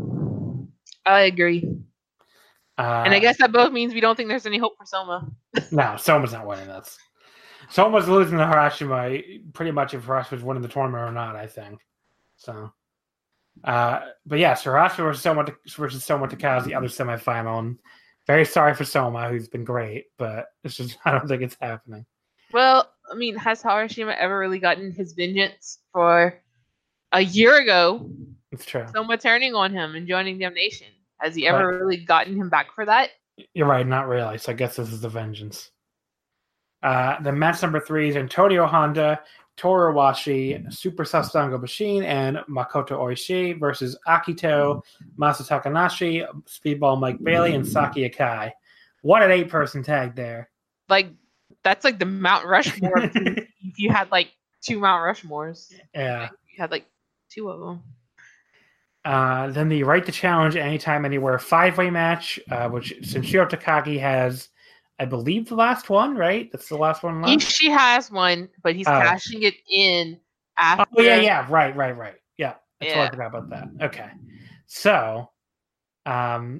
I agree. Uh, And I guess that both means we don't think there's any hope for Soma. No, Soma's not winning this. Soma's losing to Harashima pretty much if Harashima's winning the tournament or not, I think. So, uh, but yes, Harashima versus Soma versus Soma Takao, the other semifinal. And very sorry for Soma, who's been great, but it's just I don't think it's happening. Well, I mean, has Harashima ever really gotten his vengeance for a year ago? It's true. Soma turning on him and joining Damnation. Has he ever Right. really gotten him back for that? You're right, not really. So I guess this is the vengeance. Uh, the match number three is Antonio Honda, Toru Iwashi, Super Sasango Machine, and Makoto Oishi versus Akito, Masa Takanashi, Speedball Mike Bailey, and Saki Akai. What an eight-person tag there. Like, that's like the Mount Rushmore. If you had like two Mount Rushmores, Yeah. you had like two of them. Uh, then the Right to Challenge Anytime, Anywhere five-way match, uh, which Senshiro Takagi has, I believe, the last one, right? That's the last one left? Ishii has one, but he's Oh. cashing it in after. Oh, yeah, yeah. Right, right, right. Yeah. I totally Yeah. forgot about that. Okay. So, um,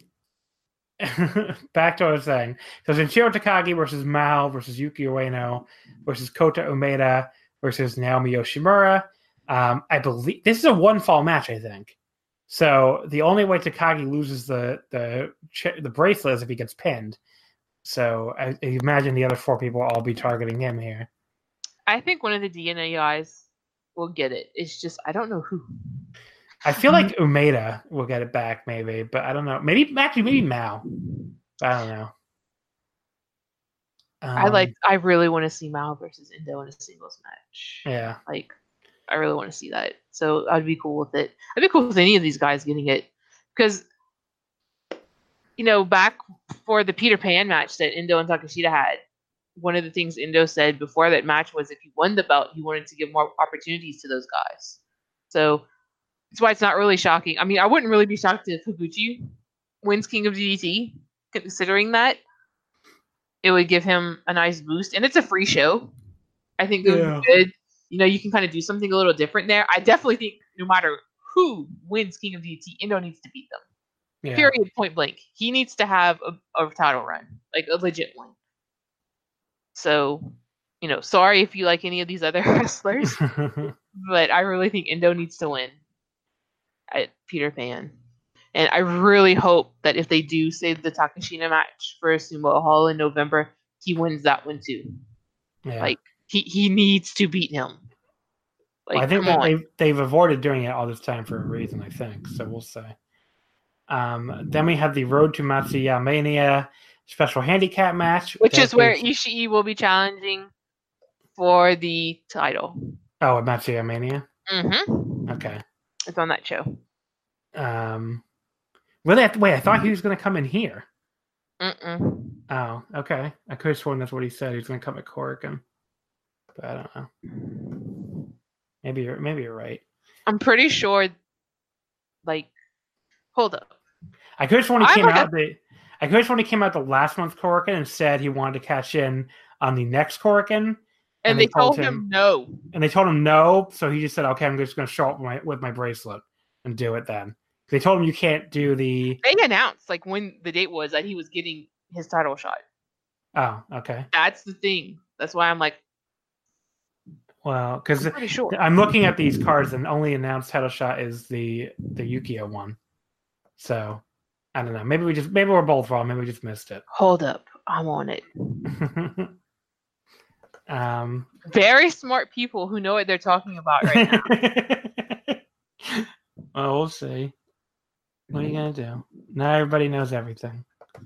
back to what I was saying. So, Senshiro Takagi versus Mao versus Yuki Ueno versus Kota Umeda versus Naomi Yoshimura. Um, I believe this is a one fall match, I think. So, the only way Takagi loses the the the bracelet is if he gets pinned. So, I, I imagine the other four people will all be targeting him here. I think one of the D N A guys will get it. It's just I don't know who. I feel like Umeda will get it back, maybe, but I don't know. Maybe actually, maybe Mao. I don't know. Um, I like. I really want to see Mao versus Indo in a singles match. Yeah, Like, I really want to see that. So I'd be cool with it. I'd be cool with any of these guys getting it because, you know, back for the Peter Pan match that Indo and Takashita had, one of the things Indo said before that match was if he won the belt, he wanted to give more opportunities to those guys. So that's why it's not really shocking. I mean, I wouldn't really be shocked if Higuchi wins King of D D T, considering that it would give him a nice boost, and it's a free show. I think it would Yeah. be good. You know, you can kind of do something a little different there. I definitely think no matter who wins King of D D T, Indo needs to beat them. yeah. Period. Point blank. He needs to have a, a title run, like a legit one. So you know, sorry if you like any of these other wrestlers, but I really think Endo needs to win at Peter Pan. And I really hope that if they do save the Takashita match for a Sumo Hall in November, he wins that one too. Yeah. Like, he, he needs to beat him. Like, well, I think come that on. they've, they've avoided doing it all this time for a reason, I think. So we'll see. Um, then we have the Road to Matsuya Mania special handicap match. Which is where dedicated- Ishii will be challenging for the title. Oh, at Matsuya Mania? Mm-hmm. Okay. It's on that show. Um, really? Wait, I thought he was going to come in here. Mm-mm. Oh, okay. I could have sworn that's what he said. He was going to come at Korakuen. But I don't know. Maybe you're, maybe you're right. I'm pretty sure, like, hold up. I could have sworn he I'm came like out a- the. I could have sworn he came out the last month's Korakuen and said he wanted to cash in on the next Korakuen. And, they, told him, no. And they told him no, so he just said, "Okay, I'm just going to show up with my, with my bracelet and do it." Then they told him you can't do the. They announced, like, when the date was that he was getting his title shot. Oh, okay. That's the thing. That's why I'm like, Well, because I'm pretty sure. I'm looking at these cards, and only announced title shot is the the Yukio one. So I don't know. Maybe we just maybe we're both wrong. Maybe we just missed it. Hold up. I'm on it. um. Very smart people who know what they're talking about right now. Well, we'll see. What are you gonna do? Not everybody knows everything.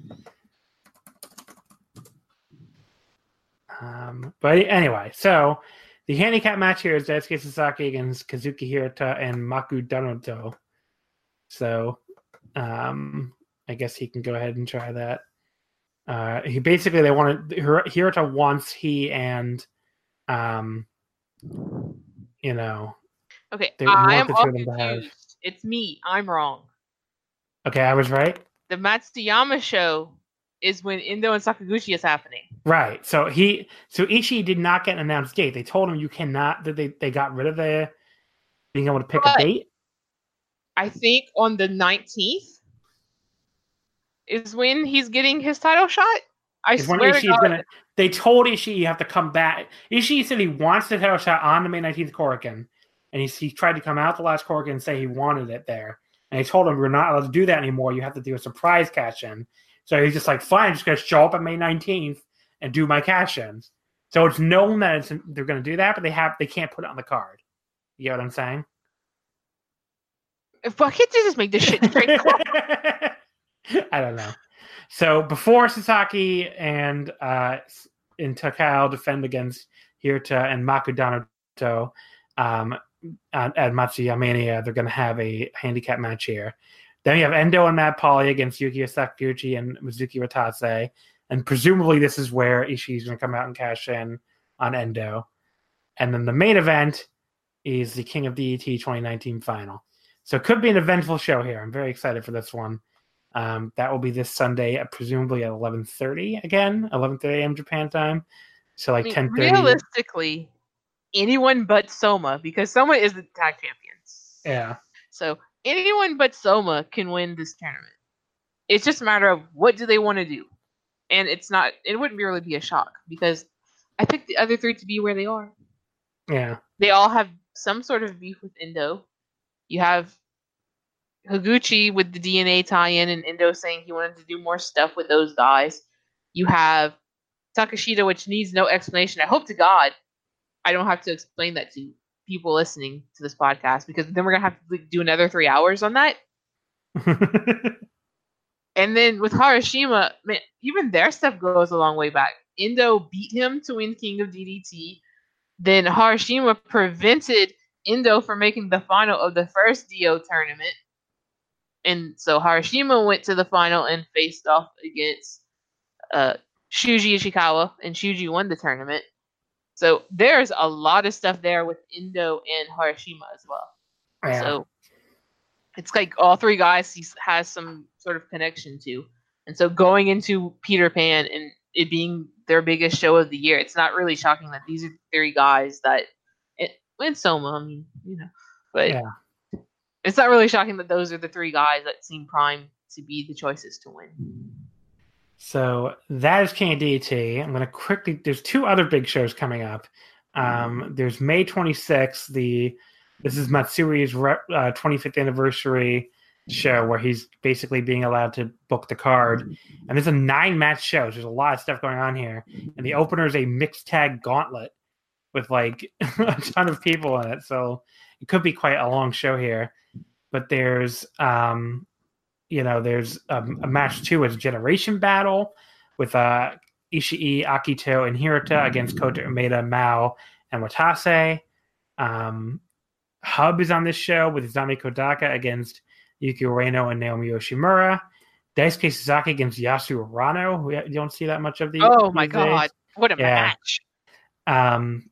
Um, but anyway, so the handicap match here is Daisuke Sasaki against Kazuki Hirata and Maku Danoto. So, um, I guess he can go ahead and try that. Uh, he basically they wanted Hirata wants he and, um, you know. Okay, They- he I am wanted all them to have- confused. It's me. I'm wrong. Okay, I was right. The Matsuyama show is when Endo and Sakaguchi is happening. Right. So he, so Ishii did not get an announced date. They told him you cannot. That they they got rid of the being able to pick But- a date. I think on the nineteenth is when he's getting his title shot. I Is when swear to Ishii's God. gonna. They told Ishii you have to come back. Ishii said he wants the title shot on the May nineteenth Korakuen, and he he tried to come out the last Korakuen and say he wanted it there. And they told him we're not allowed to do that anymore. You have to do a surprise cash in. So he's just like, fine, I'm just gonna show up on May nineteenth and do my cash ins. So it's known that it's, they're gonna do that, but they have they can't put it on the card. You get what I'm saying? Why can't you just make this shit straight? I don't know. So before Sasaki and uh, and Takao defend against Hirata and Maku Danoto um, at, at Matsuya Mania, they're going to have a handicap match here. Then you have Endo and Matt Pauly against Yukio Sakaguchi and Mizuki Watase. And presumably this is where Ishii's going to come out and cash in on Endo. And then the main event is the King of D E T twenty nineteen final. So it could be an eventful show here. I'm very excited for this one. Um, that will be this Sunday, uh, presumably at eleven thirty again, eleven thirty a.m. Japan time. So like I mean, ten thirty. realistically, anyone but Soma, because Soma is the tag champions. Yeah. So anyone but Soma can win this tournament. It's just a matter of what do they want to do. And it's not, it wouldn't really be a shock because I picked the other three to be where they are. Yeah. They all have some sort of beef with Endo. You have Higuchi with the D N A tie-in and Endo saying he wanted to do more stuff with those guys. You have Takashita, which needs no explanation. I hope to God I don't have to explain that to people listening to this podcast because then we're going to have to do another three hours on that. And then with Harashima, man, even their stuff goes a long way back. Endo beat him to win King of D D T. Then Harashima prevented Endo from making the final of the first D O tournament. And so Harashima went to the final and faced off against uh, Shuji Ishikawa, and Shuji won the tournament. So there's a lot of stuff there with Endo and Harashima as well. Yeah. So it's like all three guys he has some sort of connection to. And so going into Peter Pan and it being their biggest show of the year, it's not really shocking that these are three guys that, it, and Soma, I mean, you know, but Yeah. it's not really shocking that those are the three guys that seem primed to be the choices to win. So that is King of D D T. I'm going to quickly. There's two other big shows coming up. Um, there's May twenty-sixth. The this is Matsui's re, uh, twenty-fifth anniversary show where he's basically being allowed to book the card. And there's a nine match show. There's a lot of stuff going on here. And the opener is a mixed tag gauntlet with like a ton of people in it. So it could be quite a long show here. But there's, um, you know, there's a, a match two is Generation Battle with uh, Ishii, Akito, and Hirota against Kota Umeda, Mao, and Watase. Um, Hub is on this show with Izami Kodaka against Yuki Ueno and Naomi Yoshimura. Daisuke Sasaki against Yasu Urano, who you don't see that much of the. Oh my these god, days. what a Yeah. match! Um,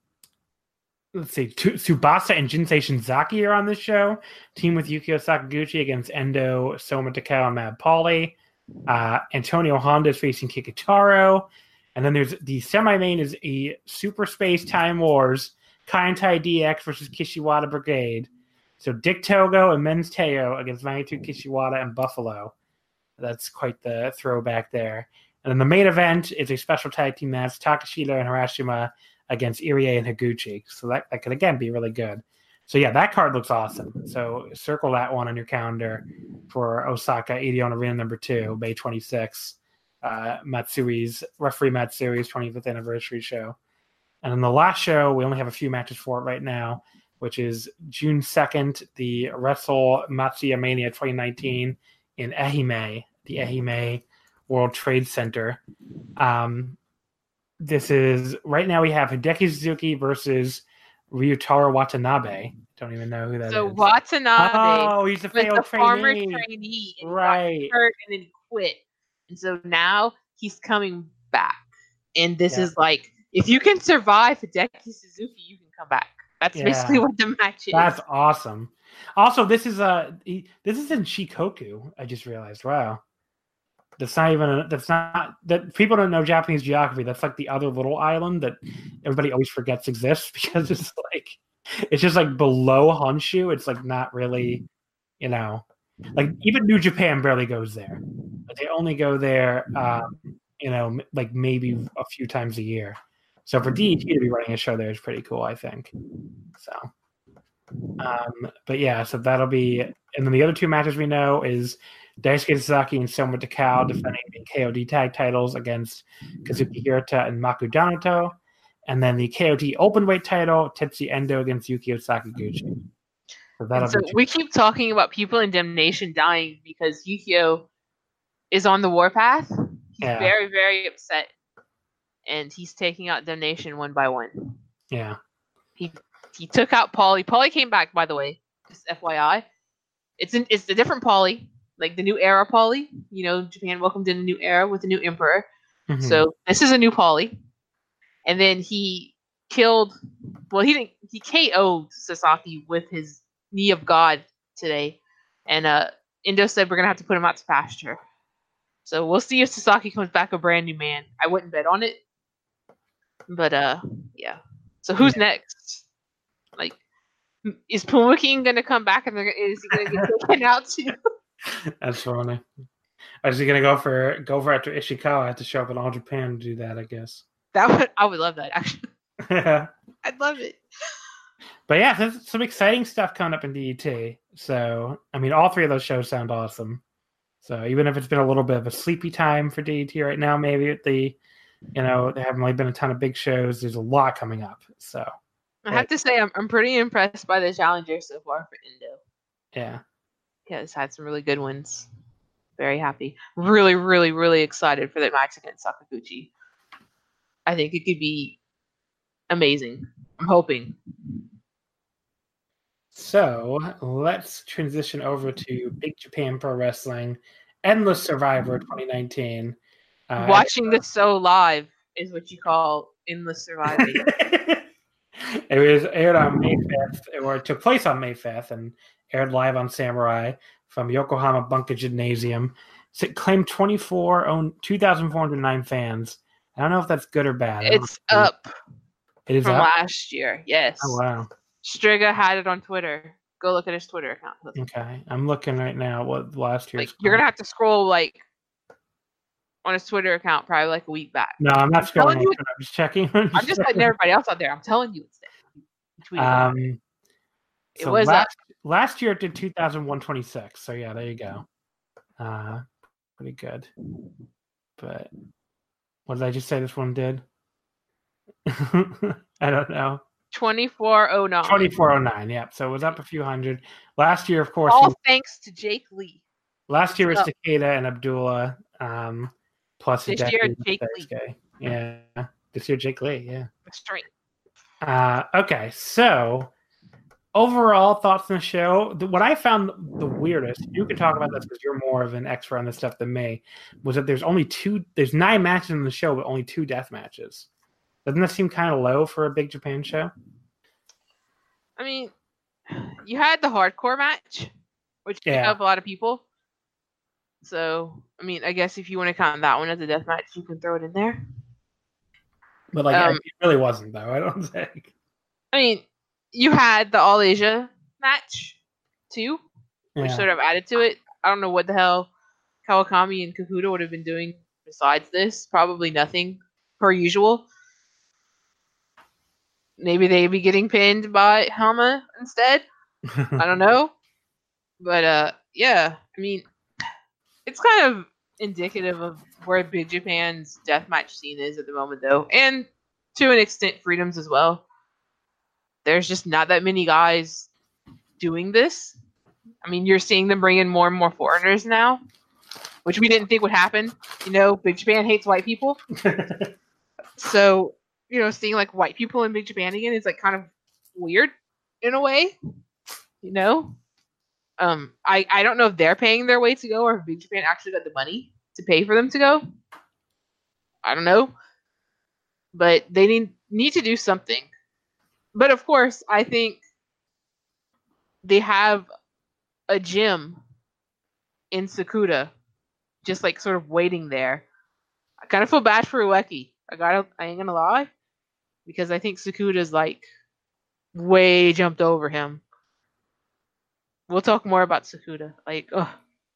let's see, T- Tsubasa and Jinsei Shinzaki are on this show. Team with Yukio Sakaguchi against Endo, Soma Takao, and Mad Pauly. Uh, Antonio Honda is facing Kikutaro. And then there's the semi-main is a Super Space Time Wars, Kaientai D X versus Kishiwada Brigade. So Dick Togo and Men's Teo against Manitou Kishiwada and Buffalo. That's quite the throwback there. And then the main event is a special tag team match, Takashita and Harashima against Irie and Higuchi. So that, that could, again, be really good. So, yeah, that card looks awesome. So circle that one on your calendar for Osaka, Edion Arena number two, May twenty-sixth. Uh, Matsui's, referee Matsui's twenty-fifth anniversary show. And then the last show, we only have a few matches for it right now, which is June second, the Wrestle Matsuya Mania twenty nineteen in Ehime, the Ehime World Trade Center. Um, this is, right now we have Hideki Suzuki versus Ryutaro Watanabe. Don't even know who that So is. Watanabe Oh, he's a was failed the former trainee. trainee, and Right. he got hurt and then he quit, and so now he's coming back. And this Yeah. is like, if you can survive Hideki Suzuki, you can come back. That's Yeah. basically what the match is. That's awesome. Also, this is a he- this is in Shikoku. I just realized. Wow, that's not even a, that's not that people don't know Japanese geography. That's like the other little island that everybody always forgets exists because it's like it's just like below Honshu. It's like not really, you know, like even New Japan barely goes there. Like, they only go there, um, you know, m- like maybe a few times a year. So for D E T to be running a show there is pretty cool, I think. So. Um, but yeah, so that'll be, and then the other two matches we know is Daisuke Sasaki and Soma Takao defending the K O D tag titles against Kazuki Hirota and Maku Danoto, and then the K O D openweight title, Tetsuya Endo against Yukio Sakaguchi. So that'll And so be two- we keep talking about people in Damnation dying because Yukio is on the warpath. He's Yeah. very, very upset. And he's taking out Damnation one by one. yeah, He he took out Paulie. Paulie came back, by the way. Just F Y I. It's an, it's a different Paulie, like the new era Paulie. You know, Japan welcomed in a new era with a new emperor. Mhm. So this is a new Paulie. And then he killed. Well, he didn't. He K O'd Sasaki with his knee of God today, and uh, Endo said we're gonna have to put him out to pasture. So we'll see if Sasaki comes back a brand new man. I wouldn't bet on it, but uh, yeah. So who's next? Like, is Puma King gonna come back and they're, is he gonna get taken out too? that's funny. Is he gonna go for go for after Ishikawa? Have to show up in All Japan to do that, I guess. That would I would love that actually. But I'd love it. yeah, there's some exciting stuff coming up in D E T. So I mean, all three of those shows sound awesome. So even if it's been a little bit of a sleepy time for D E T right now, maybe at the, you know, there haven't really been a ton of big shows. There's a lot coming up. So I have to say I'm I'm pretty impressed by the challenger so far for Endo. yeah, Yeah, it's had some really good ones. Very happy. Really, really, really excited for that match against Sakaguchi. I think it could be amazing. I'm hoping. so let's transition over to Big Japan Pro Wrestling, Endless Survivor twenty nineteen. Uh, Watching this so live is what you call endless surviving. It was aired on May fifth, or it took place on May fifth, and aired live on Samurai from Yokohama Bunker Gymnasium. So it claimed twenty-four own two thousand four hundred nine fans. I don't know if that's good or bad. I don't It's know. up It is from up? last year. Yes. Oh wow. Striga had it on Twitter. Go look at his Twitter account. Okay, I'm looking right now. What last year's? Like you're gonna have to scroll like on his Twitter account probably like a week back. No, I'm not telling scrolling. you- I'm just checking. I'm just letting everybody else out there. I'm telling you instead. He tweeted about it. Um, It so was, uh, last, last year it did two thousand one hundred twenty-six. So yeah, there you go. Uh, pretty good. But what did I just say this one did? I don't know. twenty-four oh nine. twenty-four oh nine, yeah. So it was up a few hundred. Last year, of course, All was- thanks to Jake Lee. last year was up. Takeda and Abdullah, um, plus This Hideki year, and Jake Daisuke. Yeah, this year Jake Lee, yeah. Straight. Uh, okay, so overall thoughts on the show. The, what I found the weirdest, you can talk about this because you're more of an expert on this stuff than me, was that there's only two, there's nine matches in the show, but only two death matches. Doesn't that seem kind of low for a Big Japan show? I mean, you had the hardcore match, which picked Yeah. up a lot of people. So, I mean, I guess if you want to count that one as a death match, you can throw it in there. But like, Um, it really wasn't though. I don't think. I mean, you had the All Asia match too, which Yeah. sort of added to it. I don't know what the hell Kawakami and Kakuta would have been doing besides this. Probably nothing, per usual. Maybe they'd be getting pinned by Hama instead. I don't know. But uh yeah, I mean it's kind of indicative of where Big Japan's deathmatch scene is at the moment though. And to an extent Freedom's as well. There's just not that many guys doing this. I mean, you're seeing them bring in more and more foreigners now, which we didn't think would happen. You know, Big Japan hates white people. So, you know, seeing like white people in Big Japan again is like kind of weird in a way. You know? Um, I, I don't know if they're paying their way to go or if Big Japan actually got the money to pay for them to go. I don't know. But they need need to do something. But of course, I think they have a gym in Sakuda, just like sort of waiting there. I kind of feel bad for Ueki. I gotta, I ain't gonna lie, because I think Sakuda's like way jumped over him. We'll talk more about Sakuda. Like, ugh.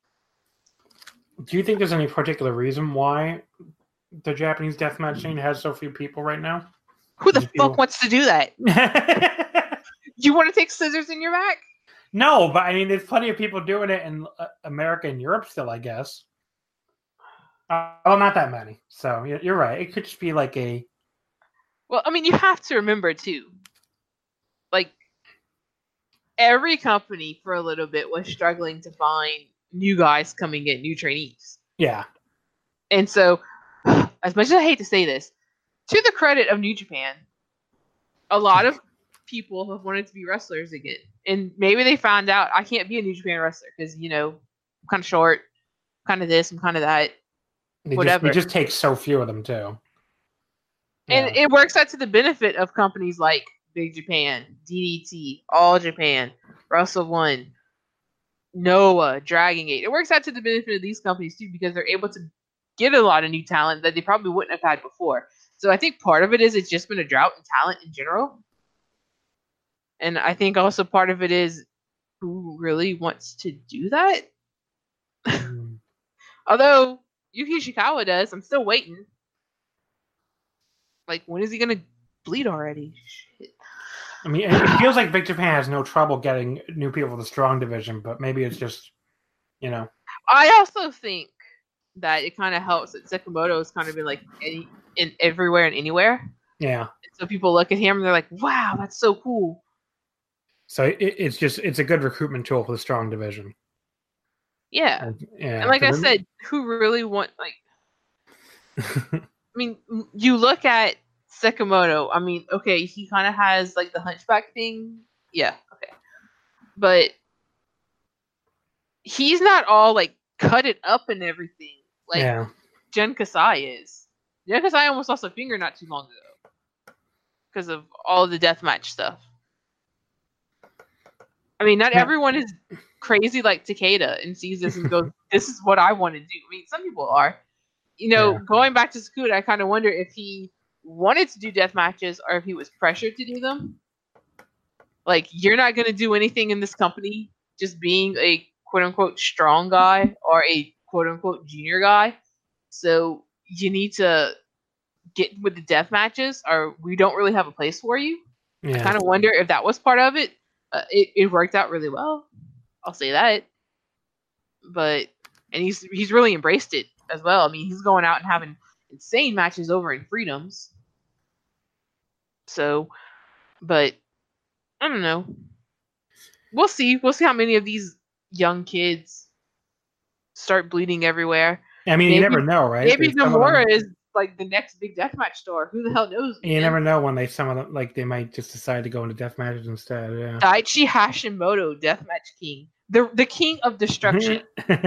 Do you think there's any particular reason why the Japanese deathmatch scene has so few people right now? Who the Just fuck people- wants to do that? You want to take scissors in your back? No, but I mean, there's plenty of people doing it in uh, America and Europe still, I guess. Uh, well, not that many. So you're you're right. It could just be like a. Well, I mean, you have to remember too, like every company for a little bit was struggling to find new guys coming in, new trainees. Yeah. And so, as much as I hate to say this, to the credit of New Japan, a lot of people have wanted to be wrestlers again. And maybe they found out I can't be a New Japan wrestler because, you know, I'm kind of short, kind of this, I'm kind of that. They Whatever. Just, it just takes so few of them, too. And Yeah. it works out to the benefit of companies like Big Japan, D D T, All Japan, Wrestle One, Noah, Dragon Gate. It works out to the benefit of these companies too because they're able to get a lot of new talent that they probably wouldn't have had before. So I think part of it is it's just been a drought in talent in general. And I think also part of it is who really wants to do that? Mm. Although Yuki Ishikawa does, I'm still waiting. Like, when is he gonna bleed already? Shit. I mean, it it feels like Big Japan has no trouble getting new people to the strong division, but maybe it's just, you know. I also think that it kind of helps that Sekimoto has kind of been like any, in everywhere and anywhere. Yeah. And so people look at him and they're like, "Wow, that's so cool." So it, it's just, it's a good recruitment tool for the strong division. Yeah, And, yeah, and like I because- said, who really want like? I mean, m- you look at Sekimoto. I mean, okay, he kind of has like the hunchback thing. Yeah, okay, but he's not all like cut it up and everything like yeah. Jen Kasai is. Jen Kasai almost lost a finger not too long ago because of all the deathmatch stuff. I mean, not Yeah. everyone is crazy like Takeda and sees this and goes, "This is what I want to do." I mean, some people are. You know, Yeah. going back to Sakuda, I kind of wonder if he wanted to do death matches or if he was pressured to do them. Like, you're not going to do anything in this company just being a quote unquote strong guy or a quote unquote junior guy. So you need to get with the death matches, or we don't really have a place for you. Yeah. I kind of wonder if that was part of it. Uh, it. It worked out really well. I'll say that. But and he's he's really embraced it as well. I mean, he's going out and having insane matches over in Freedoms. So, but I don't know. We'll see. We'll see how many of these young kids start bleeding everywhere. I mean, maybe, you never know, right? Maybe There's some of Nomura them- is like the next big deathmatch star. Who the hell knows? You man? never know when they some of them like they might just decide to go into death matches instead. Yeah. Daichi Hashimoto, Deathmatch King, the the king of destruction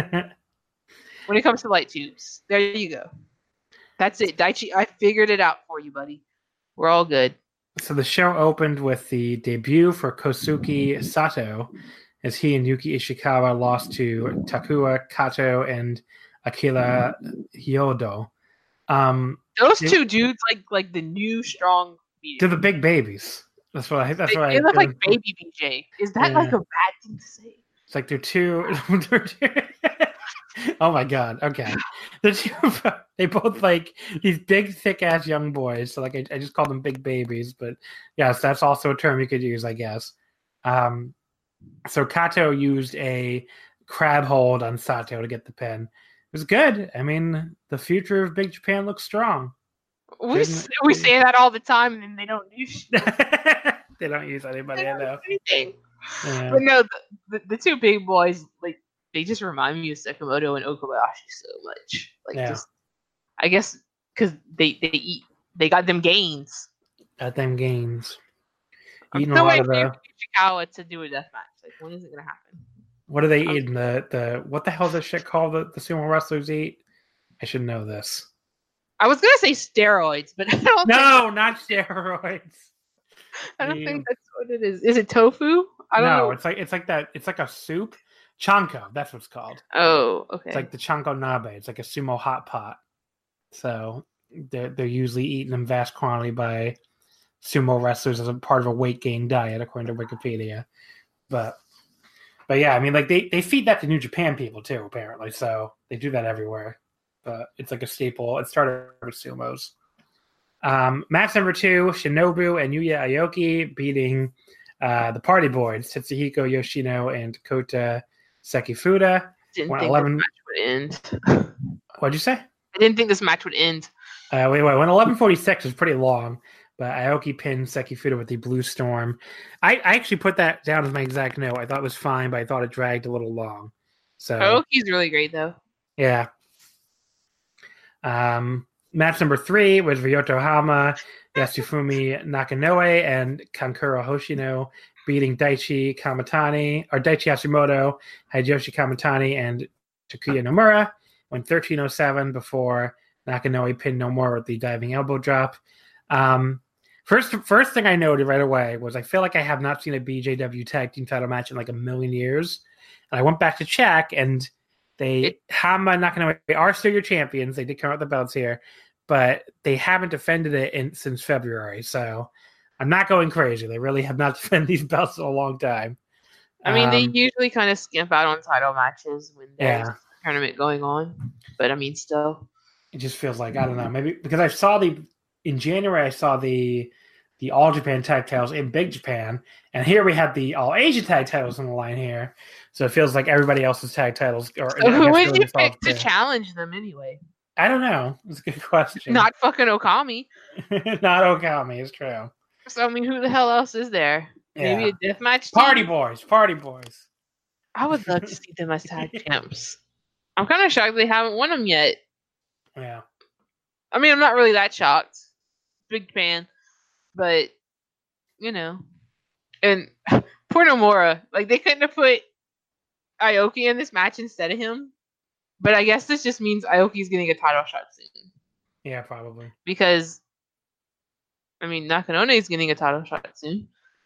when it comes to light tubes. There you go. That's it, Daichi. I figured it out for you, buddy. We're all good. So the show opened with the debut for Kosuke Sato, as he and Yuki Ishikawa lost to Takuya Kato and Akira Hyodo. Um, Those they- two dudes, like like the new strong. They're the big babies. That's what I. That's They, what they I. look like baby B J. Is that Yeah. like a bad thing to say? It's like they're two. they're two oh my god! Okay, the two. They both like these big, thick ass young boys. So like I, I just call them big babies, but yes, that's also a term you could use, I guess. Um, so Kato used a crab hold on Sato to get the pin. It was good. I mean, the future of Big Japan looks strong. We Didn't- s- we say that all the time, and then they don't do shit. They don't use anybody. They I don't know. do anything. Yeah. But no, the, the, the two big boys, like they just remind me of Sakamoto and Okabayashi so much. Like Yeah. just, I guess, because they they eat, they got them gains. Got them gains. I'm Eating a still lot waiting of for the. Yuki Ishikawa to do a death match. Like when is it gonna happen? What do they Um, eat in the, the what the hell is this shit called that the sumo wrestlers eat? I should know this. I was gonna say steroids, but I don't. No, not steroids. think, I don't you- think that's what it is. Is it tofu? I don't No, know. it's like it's like that. It's like a soup. Chanko, that's what's called. Oh, okay. It's like the chanko nabe. It's like a sumo hot pot. So they're they're usually eaten in vast quantity by sumo wrestlers as a part of a weight gain diet, according to Wikipedia. But but yeah, I mean, like they, they feed that to New Japan people too, apparently. So they do that everywhere. But it's like a staple. It started with sumos. Um, match number two: Shinobu and Yuya Aoki beating uh, the Party Boys, Tetsuhiko Yoshino and Kota Sekifuda. didn't when think eleven this match would end. What'd you say? I didn't think this match would end. Uh, wait, wait. When eleven forty-six was pretty long, but Aoki pinned Sekifuda with the Blue Storm. I, I actually put that down as my exact note. I thought it was fine, but I thought it dragged a little long. So Aoki's really great though. yeah. Um, match number three was Ryoto Hama, Yasufumi Nakanoe, and Kankuro Hoshino beating Daichi Kamatani, or Daichi Hashimoto, Hideyoshi Kamatani, and Takuya Nomura. Went thirteen oh seven before Nakanoe pinned Nomura with the diving elbow drop. Um, first, first thing I noted right away was I feel like I have not seen a B J W tag team title match in like a million years. And I went back to check, and they It- Hama and Nakanoe are still your champions. They did come out with the belts here, but they haven't defended it in, since February. So I'm not going crazy. They really have not defended these belts in a long time. I mean, they Um, usually kind of skimp out on title matches when there's Yeah. a tournament going on. But I mean, still. It just feels like I don't know, maybe because I saw the in January I saw the the All Japan tag titles in Big Japan, and here we have the All Asia tag titles on the line here. So it feels like everybody else's tag titles. Or So I who guess would really you themselves pick to too. challenge them anyway? I don't know. It's a good question. Not fucking Okami. not Okami. It's true. So I mean, who the hell else is there? Maybe a deathmatch team? Party boys. Party boys. I would love to see them as tag champs. I'm kind of shocked they haven't won them yet. Yeah. I mean, I'm not really that shocked. Big fan, but you know, and poor Nomura, like they couldn't have put Aoki in this match instead of him. But I guess this just means Aoki's getting a title shot soon Yeah, probably. because, I mean, Nakanoe is getting a title shot soon.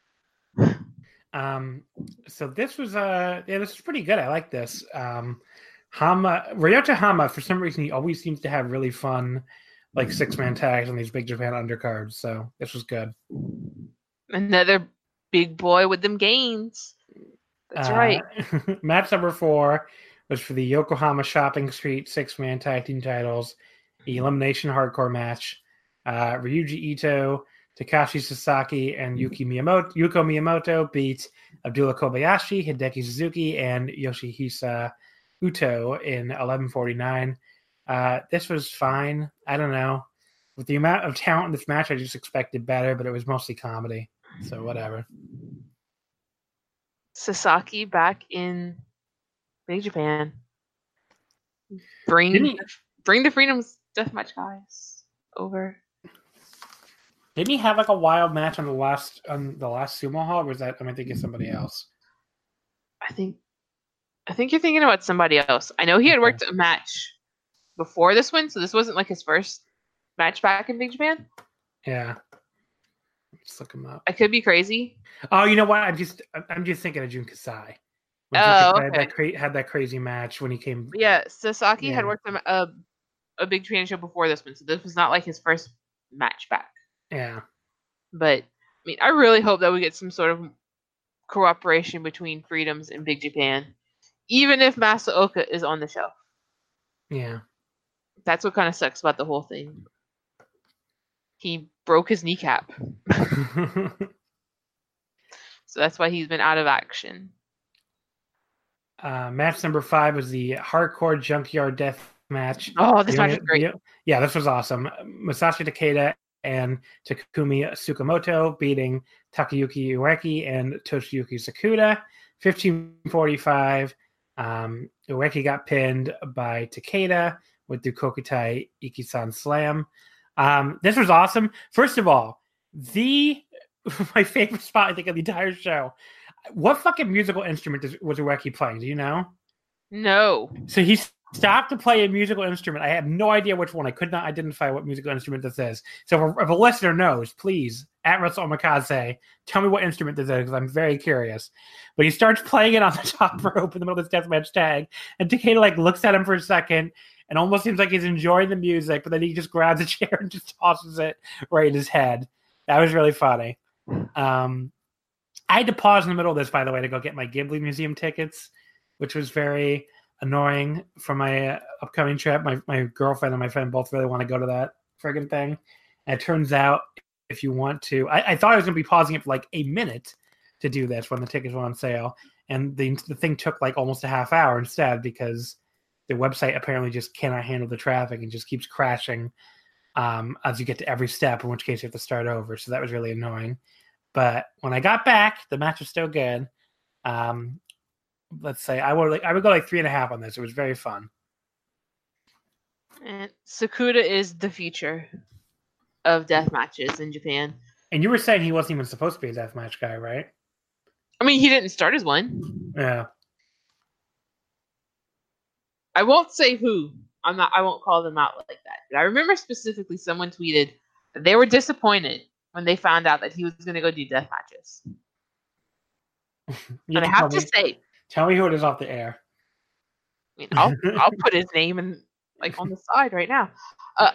Um, so this was uh yeah, this is pretty good. I like this. Um, Hama Ryota Hama, for some reason, he always seems to have really fun, like six man tags on these Big Japan undercards. So this was good. Another big boy with them gains. That's Uh, right. Match number four was for the Yokohama Shopping Street six man tag team titles. elimination hardcore match. Uh, Ryuji Ito, Takashi Sasaki, and Yuki Miyamoto, Yuko Miyamoto beat Abdullah Kobayashi, Hideki Suzuki, and Yoshihisa Uto in eleven forty-nine. Uh, this was fine. I don't know. With the amount of talent in this match, I just expected better, but it was mostly comedy. So whatever. Sasaki back in Big Japan. Bring Didn't he- bring the Freedom's Deathmatch guys over. Didn't he have like a wild match on the last on the last Sumo Hall, or was that am I thinking somebody else? I think I think you're thinking about somebody else. I know he had worked a match before this one, so this wasn't like his first match back in Big Japan. Yeah. Let's look him up. I could be crazy. Oh, you know what? I'm just I'm just thinking of Jun Kasai. When Oh, Jun Kasai okay. had that, cra- had that crazy match when he came. Yeah, Sasaki Yeah. had worked a, a a Big Japan show before this one, so this was not like his first match back. Yeah. But I mean, I really hope that we get some sort of cooperation between Freedoms and Big Japan, even if Masaoka is on the show. Yeah. That's what kind of sucks about the whole thing. He broke his kneecap, so that's why he's been out of action. uh, match number five was the Hardcore Junkyard Death match. Oh, this The match only- was great. the- yeah, this was awesome. Masashi Takeda and Takumi Tsukamoto beating Takayuki Ueki and Toshiyuki Sakuda. fifteen forty-five. Um, Ueki got pinned by Takeda with the Kokutai Ikisan Slam. Um, this was awesome. First of all, the my favorite spot I think of the entire show. What fucking musical instrument does, was Ueki playing? Do you know? No. So he stopped to play a musical instrument. I have no idea which one. I could not identify what musical instrument this is. So if, if a listener knows, please, at Russell Omakase, tell me what instrument this is, because I'm very curious. But he starts playing it on the top rope in the middle of this deathmatch tag, and Takeda like looks at him for a second and almost seems like he's enjoying the music, but then he just grabs a chair and just tosses it right in his head. That was really funny. Um, I had to pause in the middle of this, by the way, to go get my Ghibli Museum tickets, which was very annoying for my uh, upcoming trip. My my girlfriend and my friend both really want to go to that friggin' thing. And it turns out, if you want to, I, I thought I was going to be pausing it for like a minute to do this when the tickets were on sale. And the, the thing took like almost a half hour instead, because the website apparently just cannot handle the traffic and just keeps crashing um, as you get to every step, in which case you have to start over. So that was really annoying. But when I got back, the match was still good. Um, let's say I would like I would go like three and a half on this. It was very fun. And Sakuda is the future of death matches in Japan. And you were saying he wasn't even supposed to be a deathmatch guy, right? I mean, he didn't start as one. Yeah. I won't say who. I'm not. I won't call them out like that. But I remember specifically someone tweeted that they were disappointed when they found out that he was going to go do death matches. You And I can have tell to me- say, Tell me who it is off the air. I mean, I'll I'll put his name in like on the side right now. Uh,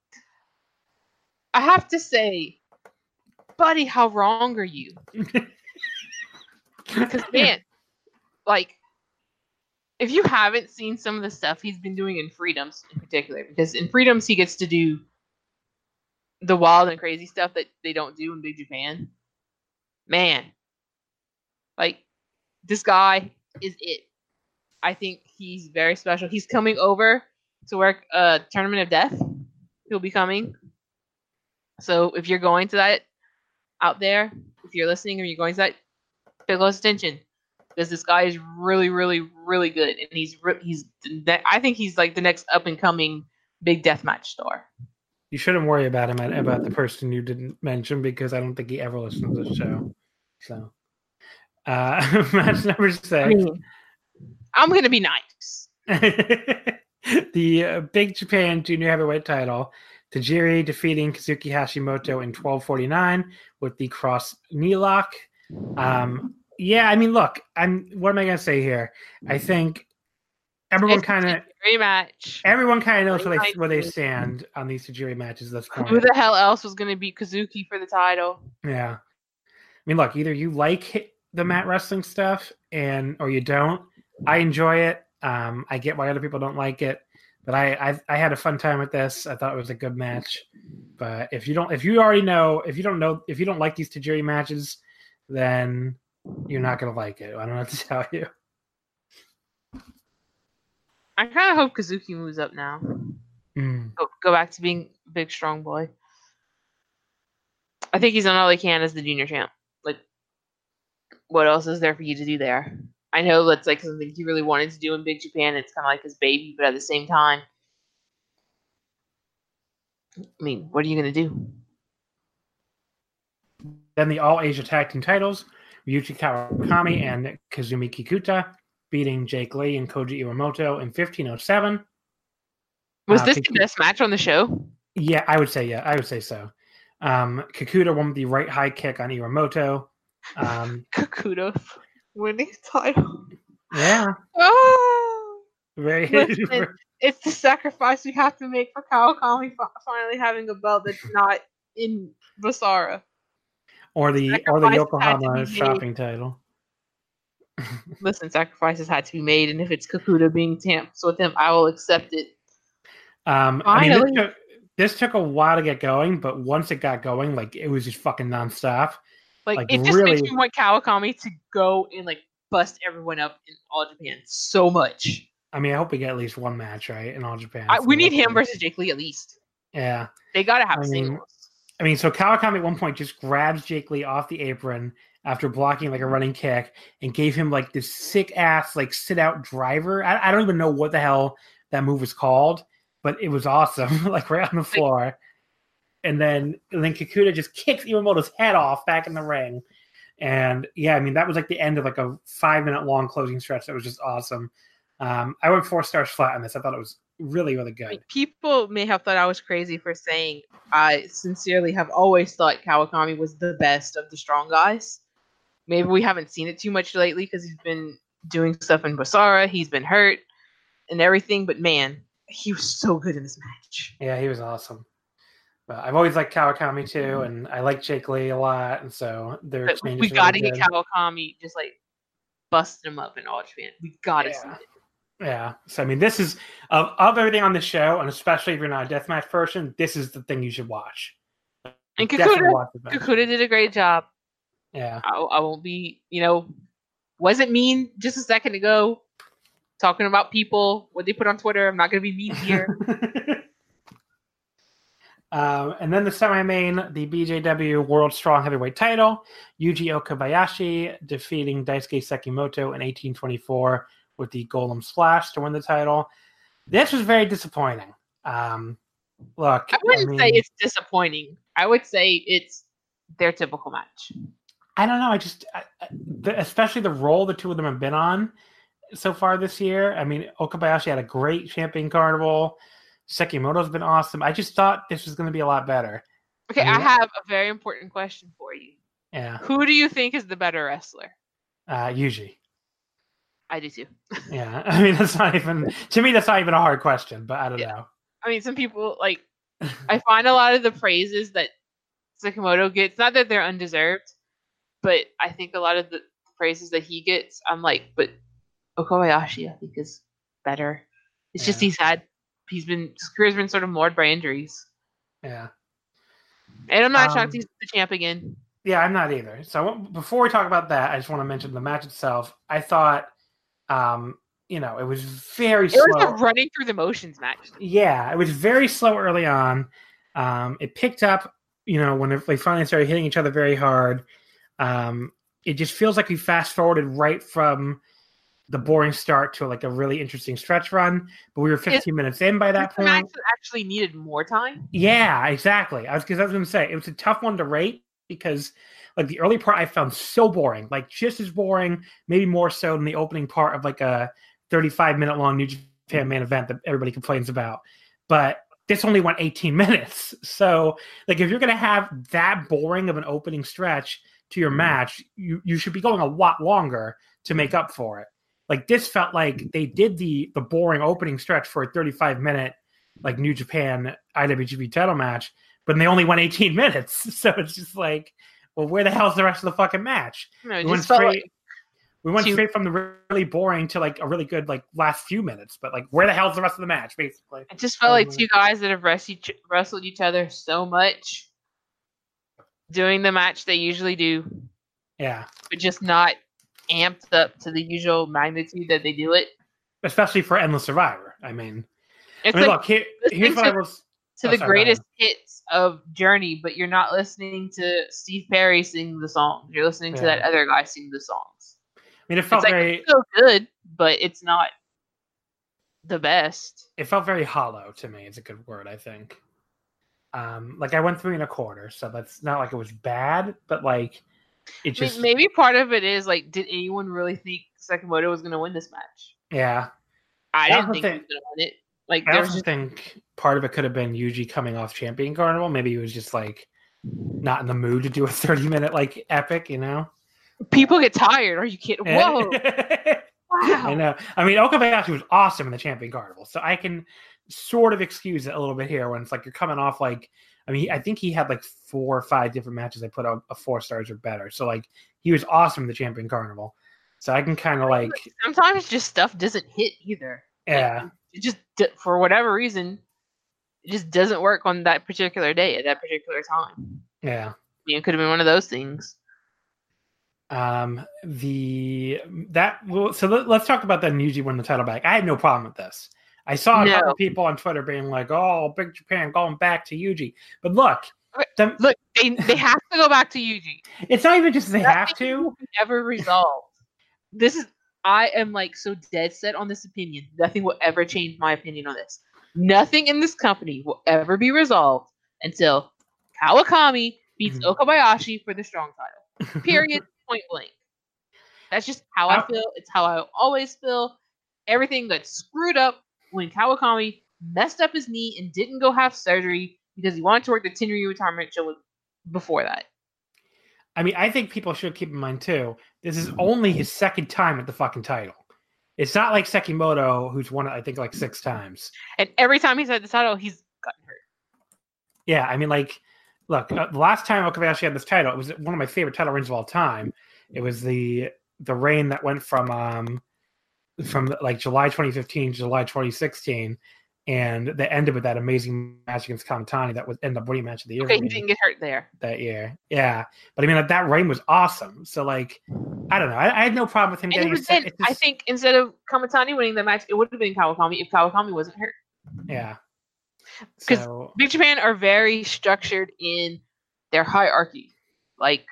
I have to say, buddy, how wrong are you? Because man, like, if you haven't seen some of the stuff he's been doing in Freedoms in particular, because in Freedoms he gets to do the wild and crazy stuff that they don't do in Big Japan. Man, like, this guy is it. I think he's very special. He's coming over to work a Tournament of Death. He'll be coming. So if you're going to that out there, if you're listening or you're going to that, pay close attention, because this guy is really, really, really good, and he's re- he's I think he's like the next up and coming big deathmatch star. You shouldn't worry about him about the person you didn't mention, because I don't think he ever listens to the show. So, uh, match number six. I mean, I'm gonna be nice. The uh, Big Japan Junior Heavyweight title. Tajiri defeating Kazuki Hashimoto in twelve forty-nine with the cross knee lock. Um, yeah, I mean, look, I'm. What am I gonna say here? I think everyone kind of rematch. everyone kind of knows where they where they stand on these Tajiri matches. This point. Who the hell else was gonna beat Kazuki for the title? Yeah, I mean, look, either you like the mat wrestling stuff and or you don't. I enjoy it. Um, I get why other people don't like it. But I, I I had a fun time with this. I thought it was a good match. But if you don't, if you already know, if you don't know, if you don't like these Tajiri matches, then you're not gonna like it. I don't know what to tell you. I kind of hope Kazuki moves up now. Mm. Go, go back to being a big, strong boy. I think he's done all he can as the junior champ. Like, what else is there for you to do there? I know that's like something he really wanted to do in Big Japan. It's kind of like his baby, but at the same time, I mean, what are you going to do? Then the All Asia Tag Team titles, Ryuichi Kawakami and Kazumi Kikuta beating Jake Lee and Koji Iwamoto in fifteen oh seven. Was Uh, this Kik- the best match on the show? Yeah, I would say yeah. I would say so. Um, Kikuta won with the right high kick on Iwamoto. Um, Kakuta winning title. yeah, Oh, very. listen, it's the sacrifice we have to make for Kawakami fi- finally having a belt that's not in Basara. or the or the Sacrifices had to Yokohama be made. shopping title. Listen, sacrifices had to be made, and if it's Kakuta being tamped with him, I will accept it. Um, I mean, this Finally. took, this took a while to get going, but once it got going, like it was just fucking nonstop. Like, Like, it just really- makes me want Kawakami to go and like bust everyone up in All Japan so much. I mean, I hope we get at least one match, right, in All Japan. I, So we need him hopefully- versus Jake Lee at least. Yeah. They gotta have I a mean, singles. I mean, so Kawakami at one point just grabs Jake Lee off the apron after blocking like a running kick and gave him like this sick ass like sit out driver. I, I don't even know what the hell that move was called, but it was awesome, like right on the floor. And then and then Kikuta just kicks Iwamoto's head off back in the ring. And yeah, I mean that was like the end of like a five minute long closing stretch that was just awesome. Um, I went four stars flat on this. I thought it was really really good. Like, people may have thought I was crazy for saying I sincerely have always thought Kawakami was the best of the strong guys. Maybe we haven't seen it too much lately because he's been doing stuff in Basara. He's been hurt and everything, but man, he was so good in this match. Yeah, he was awesome. But I've always liked Kawakami too, and I like Jake Lee a lot, and so their But exchange we is got to really get good. Kawakami just like busting him up in All Japan. We got to see Yeah. it. Yeah. So I mean, this is of, of everything on the show, and especially if you're not a deathmatch person, this is the thing you should watch. And Definitely Kakuta, watch the match. Kakuta did a great job. Yeah. I, I won't be, you know, wasn't mean just a second ago talking about people, what they put on Twitter. I'm not going to be mean here. um, and then the semi-main, the B J W World Strong Heavyweight Title, Yuji Okabayashi defeating Daisuke Sekimoto in eighteen twenty-four with the Golem Splash to win the title. This was very disappointing. Um, look, I wouldn't mean, say it's disappointing. I would say it's their typical match. I don't know. I just, I, I- the, especially the role the two of them have been on so far this year. I mean, Okabayashi had a great champion carnival. Sekimoto's been awesome. I just thought this was going to be a lot better. Okay, I mean- I have a very important question for you. Yeah, Who do you think is the better wrestler? uh, Yuji. I do too. Yeah, I mean that's not even to me. That's not even a hard question, but I don't Yeah. know. I mean, some people like. I find a lot of the praises that Sekimoto gets, not that they're undeserved, but I think a lot of the praises that he gets, I'm like, but Okabayashi, I think, is better. It's just Yeah. he's had, he's been, his career's been sort of marred by injuries. Yeah, And I'm not Um, shocked he's the champ again. yeah, I'm not either. So before we talk about that, I just want to mention the match itself. I thought, um, you know, it was very It slow. was a running through the motions match. Yeah, it was very slow early on. Um, it picked up, you know, when they finally started hitting each other very hard. Um, it just feels like we fast forwarded right from the boring start to like a really interesting stretch run. But we were fifteen minutes in by that This match point. that actually needed more time. Yeah, exactly. I was because I was going to say it was a tough one to rate because like the early part I found so boring, like just as boring, maybe more so than the opening part of like a thirty-five minute long New Japan main event that everybody complains about. But this only went eighteen minutes. So like if you're going to have that boring of an opening stretch to your match, you, you should be going a lot longer to make up for it. Like this felt like they did the the boring opening stretch for a thirty-five minute like New Japan I W G P title match, but they only went eighteen minutes. So it's just like, well, where the hell's the rest of the fucking match? You know, it We went just felt straight, like We went to- straight from the really boring to like a really good like last few minutes, but like where the hell's the rest of the match, basically? It just felt like Um, two guys that have wrestled each, wrestled each other so much doing the match they usually do, Yeah, but just not amped up to the usual magnitude that they do it. especially for Endless Survivor. I mean, It's I mean, like look, here, listening here's what I to- was to oh, the sorry, go greatest ahead. hits of Journey, but you're not listening to Steve Perry sing the songs. You're listening to Yeah. that other guy sing the songs. I mean, it felt It's like very, it's so good, but it's not the best. it felt very hollow to me. Is a good word, I think. Um, like I went three and a quarter, so that's not like it was bad, but like it I just, mean, maybe part of it is like, did anyone really think Sakamoto was going to win this match? yeah. I That didn't was think the he was going to win it. Like, I there's also just think part of it could have been Yuji coming off Champion Carnival. Maybe he was just like not in the mood to do a thirty minute like epic, you know? people get tired. Are you kidding? Whoa! I Wow! know. I mean, Okabayashi was awesome in the Champion Carnival, so I can sort of excuse it a little bit here when it's like you're coming off like, I mean, I think he had like four or five different matches I put out a four stars or better. So like he was awesome in the Champion Carnival. So I can kind of like, Sometimes just stuff doesn't hit either. yeah, It just d- for whatever reason, it just doesn't work on that particular day at that particular time. yeah. I mean, it could have been one of those things. Um, the that well, so let, let's talk about that Yuji win the title back. I had no problem with this. I saw a No. couple of people on Twitter being like, "Oh, Big Japan going back to Yuji," but look, Okay, the- Look, they they have to go back to Yuji. it's not even just they have Nothing to. will be ever resolved. This is I am like so dead set on this opinion. Nothing will ever change my opinion on this. Nothing in this company will ever be resolved until Kawakami beats Mhm. Okabayashi for the strong title. Period. Point blank. That's just how I How- feel. It's how I always feel. Everything got screwed up when Kawakami messed up his knee and didn't go have surgery because he wanted to work the Tenryu retirement show with- before that. I mean, I think people should keep in mind too. This is only his second time at the fucking title. It's not like Sekimoto, who's won it, I think, like six times. And every time he's had the title, he's gotten hurt. Yeah, I mean, like, look, uh, the last time Okabayashi had this title, it was one of my favorite title reigns of all time. It was the the reign that went from um from like July twenty fifteen to July twenty sixteen, and they ended with that amazing match against Kamitani that was ended up winning match of the year. Okay, for he me didn't get hurt there. that year. Yeah, but I mean, like, that reign was awesome. So like, I don't know. I, I had no problem with him And it getting. a was set. then, It's I just- think instead of Kamitani winning the match, it would have been Kawakami if Kawakami wasn't hurt. Yeah. 'Cause- So Big Japan are very structured in their hierarchy. Like,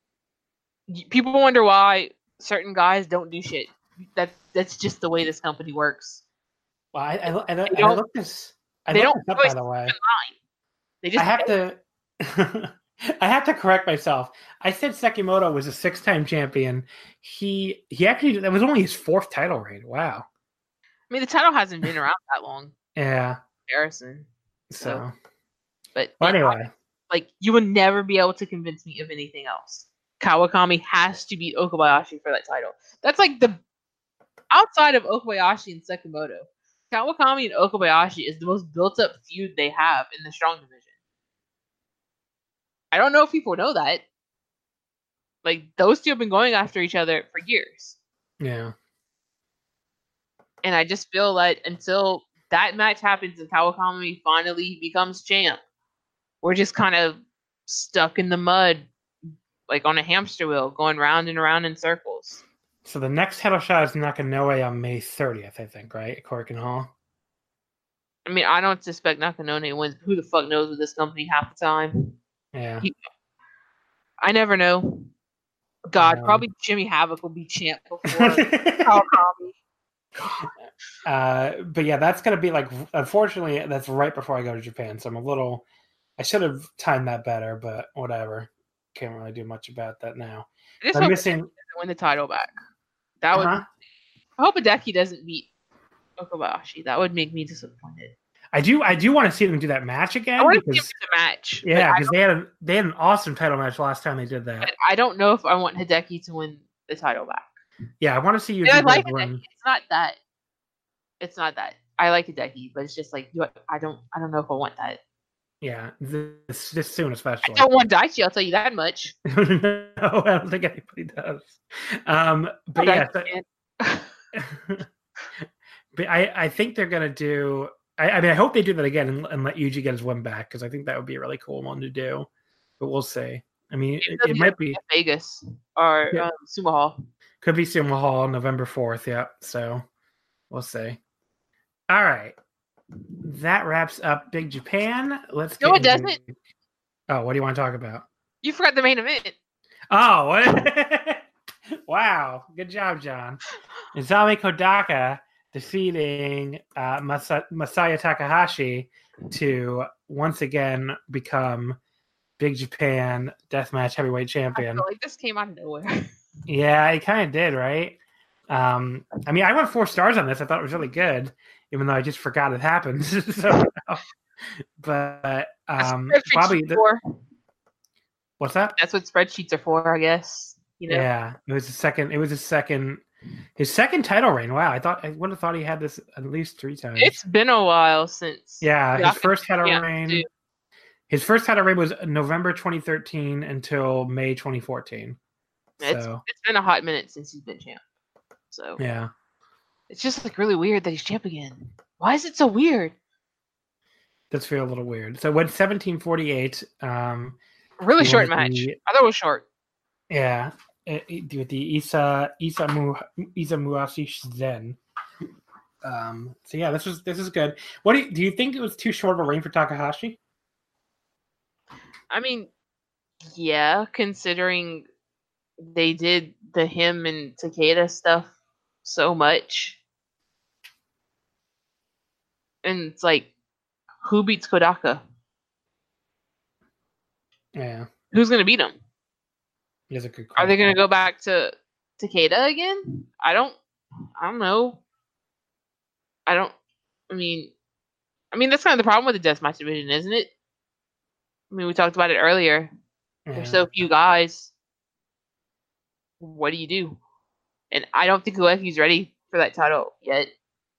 y- people wonder why certain guys don't do shit. That that's just the way this company works. well, I, I, I, I, I don't- looked this. I they looked don't this up, voice by the way. They just I have to. I have to correct myself. I said Sekimoto was a six-time champion. He he actually that was only his fourth title reign. Wow. I mean, the title hasn't been around that long. Yeah. Comparison, So, but well, yeah, anyway, like you would never be able to convince me of anything else. Kawakami has to beat Okabayashi for that title. That's like the outside of Okabayashi and Sekimoto, Kawakami and Okabayashi is the most built up feud they have in the strong division. I don't know if people know that. Like those two have been going after each other for years. yeah. And I just feel like until that match happens and Kawakami finally becomes champ, we're just kind of stuck in the mud, like on a hamster wheel, going round and around in circles. So the next title shot is Nakanoe on May thirtieth, I think, right? At Korakuen Hall. I mean, I don't suspect Nakanoe wins. Who the fuck knows with this company half the time? Yeah. He- I never know. God, Um, probably Jimmy Havoc will be champ before Kawakami. uh, but yeah, that's gonna be like. Unfortunately, that's right before I go to Japan, so I'm a little. I should have timed that better, but whatever. Can't really do much about that now. I just I'm hope missing. he doesn't win the title back. That would. Uh-huh. I hope Hideki doesn't beat Okabayashi. That would make me disappointed. I do. I do want to see them do that match again I want to see him because in the match. but yeah, I because they had a, they had an awesome title match last time they did that. But I don't know if I want Hideki to win the title back. Yeah, I want to see you. And I do like that Hideki. when- It's not that. It's not that. I like Hideki, but it's just like do I, I don't. I don't know if I want that. Yeah, this, this soon especially. I don't want Daichi, I'll tell you that much. No, I don't think anybody does. Um, but Oh, yeah, Daichi so- but I, I think they're gonna do. I, I mean, I hope they do that again and, and let Yuji get his win back because I think that would be a really cool one to do. But we'll see. I mean, it, it might be Vegas or Yeah. um, Sumo Hall. could be Sumo Hall November fourth. Yeah, so we'll see. All right, that wraps up Big Japan. Let's No, get it doesn't. into- Oh, what do you want to talk about? You forgot the main event. Oh, what? Wow. Good job, John. Izami Kodaka defeating uh, Masa- Masaya Takahashi to once again become Big Japan Deathmatch Heavyweight I Champion. feel like this came out of nowhere. Yeah, it kind of did, right? Um, I mean, I went four stars on this. I thought it was really good, even though I just forgot it happened. so, but um, Spreadsheets Bobby, are the, for. what's that? That's what spreadsheets are for, I guess. You know? Yeah, it was his second. It was his second, his second title reign. Wow, I thought I would have thought he had this at least three times. It's been a while since. yeah, his Yaka first title began reign. to- His first title reign was November twenty thirteen until May twenty fourteen. It's, So it's been a hot minute since he's been champ. So yeah, it's just like really weird that he's champ again. Why is it so weird? does feel a little weird. So when seventeen forty-eight, um, Really You short wanna match. be- I thought it was short. yeah, it, it- with the Isa Isa Mu Isa Muashi Zen. Um, so yeah, this was this is good. What do you, do you think it was too short of a reign for Takahashi? I mean, yeah, considering they did the him and Takeda stuff so much. And it's like, who beats Kodaka? Yeah, Who's going to beat him? he has a good. Are they question. going to go back to Takeda again? I don't, I don't know. I don't, I mean, I mean, that's kind of the problem with the deathmatch division, isn't it? I mean, we talked about it earlier. Yeah. There's so few guys. What do you do? And I don't think Ueki's ready for that title yet.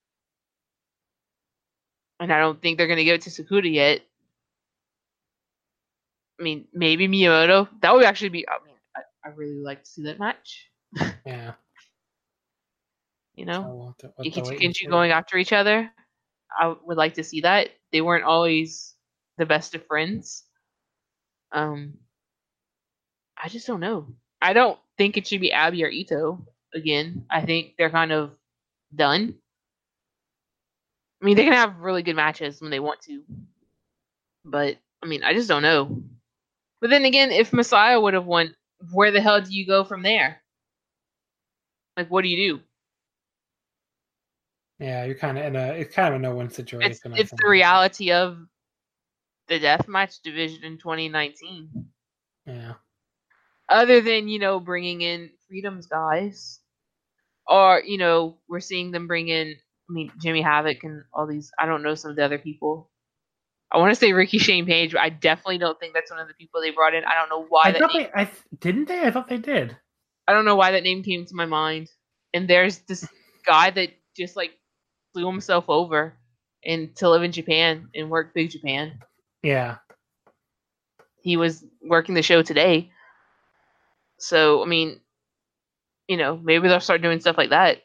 And I don't think they're going to give it to Sakuda yet. I mean, maybe Miyamoto. That would actually be, I mean, I, I really like to see that match. Yeah. You So know? we'll have to- we'll have to Ikichi wait and Kenji see. going after each other. I would like to see that. They weren't always the best of friends. Um, I just don't know. I don't think it should be Abby or Ito again. I think they're kind of done. I mean, they can have really good matches when they want to. But, I mean, I just don't know. But then again, if Messiah would have won, where the hell do you go from there? Like, what do you do? Yeah, you're kind of in a it's kind of a no-win situation. It's, I it's think. the reality of the deathmatch division in twenty nineteen. Yeah. Other than, you know, bringing in Freedom's guys. Or, you know, we're seeing them bring in, I mean, Jimmy Havoc and all these, I don't know some of the other people. I want to say Ricky Shane Page, but I definitely don't think that's one of the people they brought in. I don't know why I that thought name, they. I th- didn't they? I thought they did. I don't know why that name came to my mind. And there's this guy that just like flew himself over and to live in Japan and work Big Japan. Yeah. He was working the show today. So, I mean, you know, maybe they'll start doing stuff like that.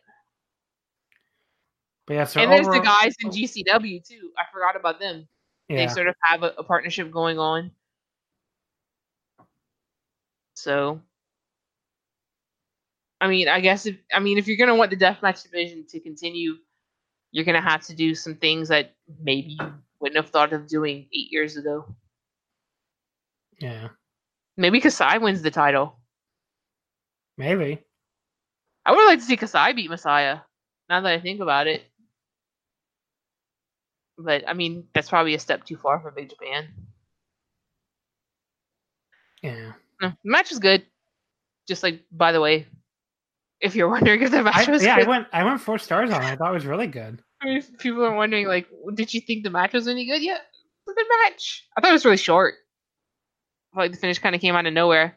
But yeah. So and there's over- the guys in G C W too. I forgot about them. They Yeah. sort of have a, a partnership going on. So, I mean, I guess if I mean if you're gonna want the deathmatch division to continue, you're gonna have to do some things that maybe you wouldn't have thought of doing eight years ago. Yeah. Maybe Kasai wins the title. Maybe. I would like to see Kasai beat Messiah. Now that I think about it. But I mean, that's probably a step too far for Big Japan. Yeah. No, the match was good. Just like, by the way, if you're wondering if the match I, was yeah. good, I went. I went four stars on it. I thought it was really good. I mean, if people are wondering, like, did you think the match was any good? Yeah, it was a good match. I thought it was really short. I felt like the finish kind of came out of nowhere.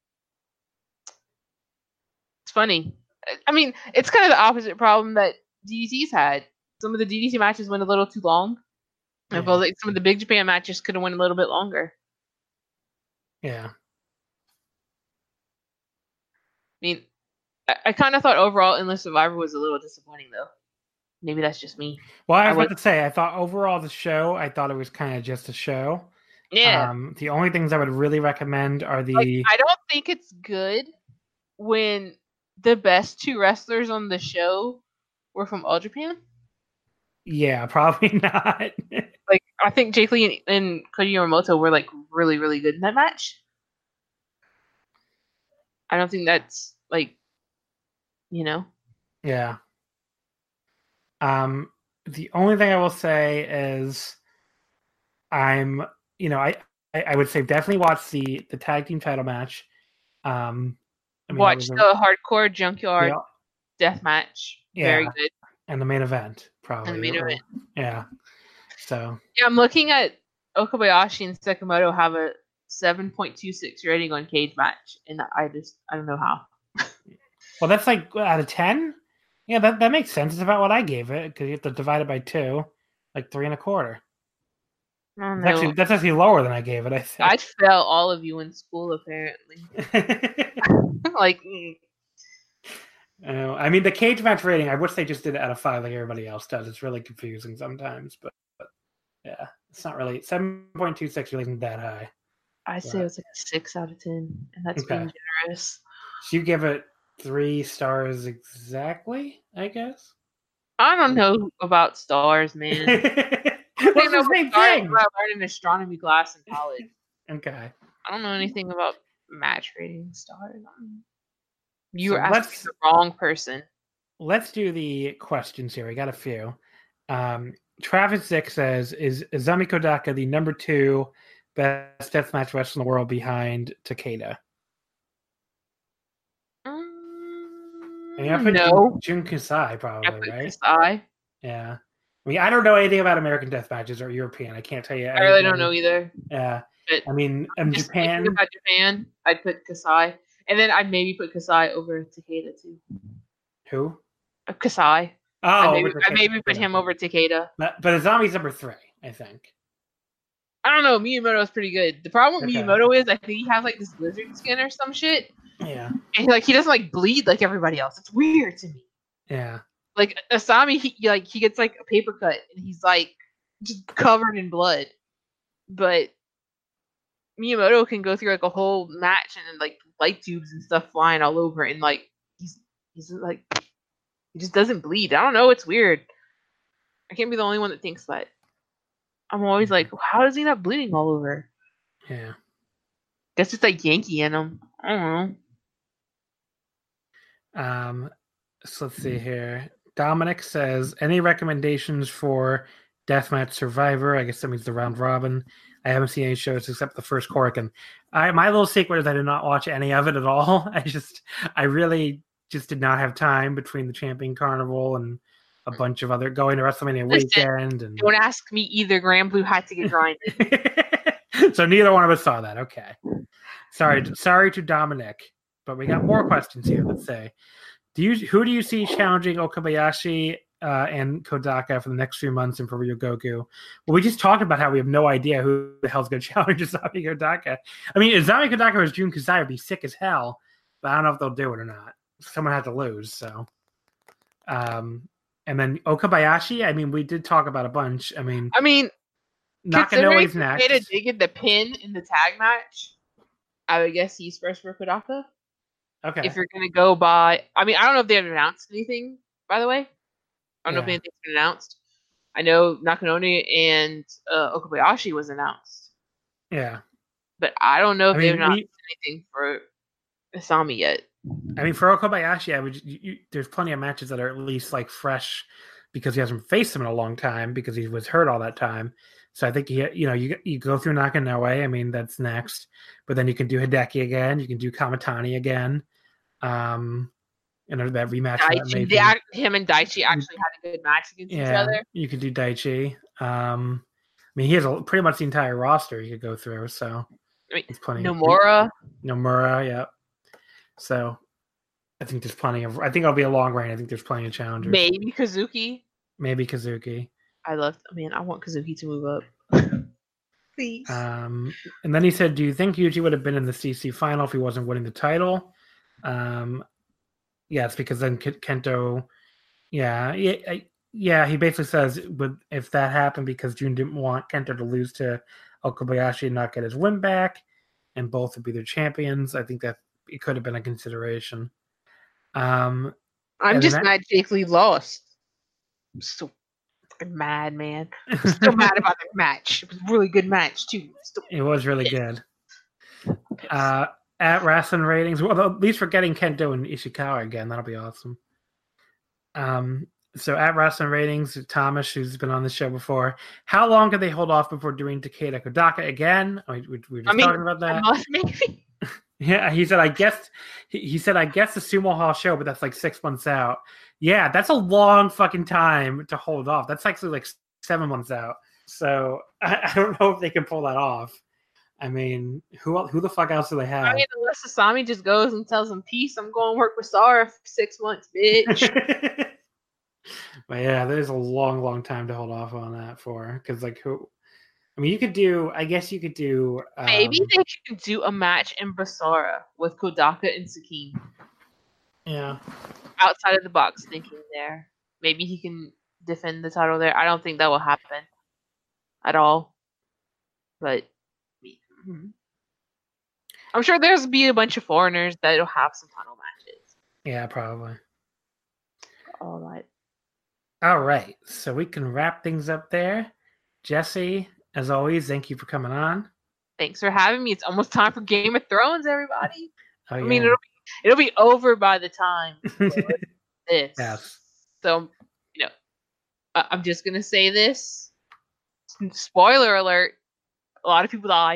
It's funny. I mean, it's kind of the opposite problem that D D T's had. Some of the D D T matches went a little too long. I Yeah. feel like some of the Big Japan matches could have went a little bit longer. Yeah. I mean, I, I kind of thought overall Endless Survivor was a little disappointing, though. Maybe that's just me. Well, I I was was- about to say, I thought overall the show, I thought it was kind of just a show. Yeah. Um, the only things I would really recommend are the. Like, I don't think it's good when the best two wrestlers on the show were from All Japan. Yeah, probably not. Like, I think Jake Lee and, and Koji Yamamoto were like really, really good in that match. I don't think that's like, you know. Yeah. Um, the only thing I will say is, I'm, you know, I, I, I would say definitely watch the the tag team title match. Um, I mean, that Watch was a- the hardcore junkyard yeah, death match. Very Yeah. good. and the main event probably. And the main or- event. Yeah. So Yeah, I'm looking at Okabayashi and Sekimoto have a seven point two six rating on Cage Match, and I just I don't know how. well, that's like out of ten. Yeah, that that makes sense. It's about what I gave it because you have to divide it by two, like three and a quarter. I don't It's know. actually, that's actually lower than I gave it. I think. I fail all of you in school apparently. Like, mm, I know. I mean, the cage match rating, I wish they just did it out of five like everybody else does. It's really confusing sometimes, but, but yeah, it's not really seven point two six. Really isn't that high. I say it was like a six out of ten, and that's Okay. being generous. So you give it three stars exactly, I guess. I don't know about stars, man. I What's know the same stars thing? when I learned an astronomy class in college. Okay. I don't know anything about match rating stars. You So were asking let's- the wrong person. Let's do the questions here. We got a few. Um, Travis Zick says, "Is Izumi Kodaka the number two best deathmatch wrestler in the world behind Takeda?" I mean, I put no, Jun, Jun Kasai I probably, put right? Kasai. Yeah. I mean, I don't know anything about American death matches or European. I can't tell you. I really don't anything. know either. Yeah. But I mean, in just Japan. thinking about Japan, I'd put Kasai, and then I'd maybe put Kasai over Takeda too. Who? Uh, Kasai. Oh, I maybe, over I Takeda, maybe put yeah. him over Takeda. But, but Izami's number three, I think. I don't know. Miyamoto's pretty good. The problem with Okay. Miyamoto is I think he has like this lizard skin or some shit, Yeah. and like he doesn't like bleed like everybody else. It's weird to me. Yeah. Like Asami, he like he gets like a paper cut and he's like just covered in blood, but Miyamoto can go through like a whole match and then like light tubes and stuff flying all over, and like he's he's like he just doesn't bleed. I don't know. It's weird. I can't be the only one that thinks that. I'm always like, how is he not bleeding all over? Yeah. Guess it's like Yankee in him. I don't know. Um, so let's see here. Dominic says, any recommendations for Deathmatch Survivor? I guess that means the round robin. I haven't seen any shows except the first Korakuen. I my little secret is I did not watch any of it at all. I just I really just did not have time between the Champion Carnival and a bunch of other going to WrestleMania Listen, weekend and Don't ask me either. Grand Blue had to get grinded. so neither one of us saw that. Okay. Sorry, sorry to Dominic, but we got more questions here. Let's say, do you who do you see challenging Okabayashi uh, and Kodaka for the next few months in for Ryogoku? Well, we just talked about how we have no idea who the hell's going to challenge Izami Kodaka. I mean, Izami Kodaka versus Jun Kasai would be sick as hell, but I don't know if they'll do it or not. Someone had to lose, so. Um, and then Okabayashi. I mean, we did talk about a bunch. I mean, I mean, Nakanoe's considering next. Takeda did get the pin in the tag match, I would guess he's first for Kodaka. Okay. If you're gonna go by, I mean, I don't know if they have announced anything. By the way, I don't know if Yeah. anything's been announced. I know Nakanoe and uh, Okabayashi was announced, Yeah. but I don't know if I they've mean, announced we- anything for Asami yet. I mean, for Okabayashi, I would. You, you, there's plenty of matches that are at least like fresh because he hasn't faced him in a long time because he was hurt all that time. So I think he, you know, you you go through Nakanoe. I mean, that's next, but then you can do Hideki again. You can do Kamatani again. Um, you know that rematch. for that Daichi, maybe. they, act- him and Daichi actually had a good match against each yeah, other. you could do Daichi. Um, I mean, he has a, pretty much the entire roster you could go through. So I mean, it's plenty. Nomura, Nomura, yeah. So I think there's plenty of. I think it'll be a long reign. I think there's plenty of challengers. maybe Kazuki. Maybe Kazuki. I love. Man, I want Kazuki to move up. Please. Um, and then he said, "Do you think Yuji would have been in the C C final if he wasn't winning the title?" Um, yes, because then Kento, yeah, yeah, yeah. He basically says, "Would if that happened because Jun didn't want Kento to lose to Okabayashi and not get his win back, and both would be their champions." I think that it could have been a consideration. Um, I'm just that, mad Jake Lee lost. I'm so fucking mad, man. I'm still mad about the match. It was a really good match too. Still it was really pissed. good. Uh, at wrestling ratings, well, at least we're getting Kento and Ishikawa again. That'll be awesome. Um, so at wrestling ratings, Thomas, who's been on the show before, how long could they hold off before doing Takeda Kodaka again? We, we, we were just I mean, talking about that. a month maybe. Yeah, he said, I guess, he, he said, I guess the Sumo Hall show, but that's like six months out. Yeah, that's a long fucking time to hold off. That's actually like seven months out. So I, I don't know if they can pull that off. I mean, who who the fuck else do they have? I mean, unless Asami just goes and tells him, peace, I'm going to work with Sara for six months, bitch. But yeah, there's a long, long time to hold off on that for. Because, like, who... I mean, you could do, I guess you could do... Um, Maybe they could do a match in Basara with Kodaka and Sakine. Yeah. Outside of the box thinking there. Maybe he can defend the title there. I don't think that will happen at all. But mm-hmm. I'm sure there's be a bunch of foreigners that'll have some title matches. Yeah, probably. All right. All right. So we can wrap things up there. Jesse, as always, thank you for coming on. Thanks for having me. It's almost time for Game of Thrones, everybody. Oh, I yeah. mean, it'll be, it'll be over by the time this. Yes. So, you know, I- I'm just going to say this. Spoiler alert. A lot of people die.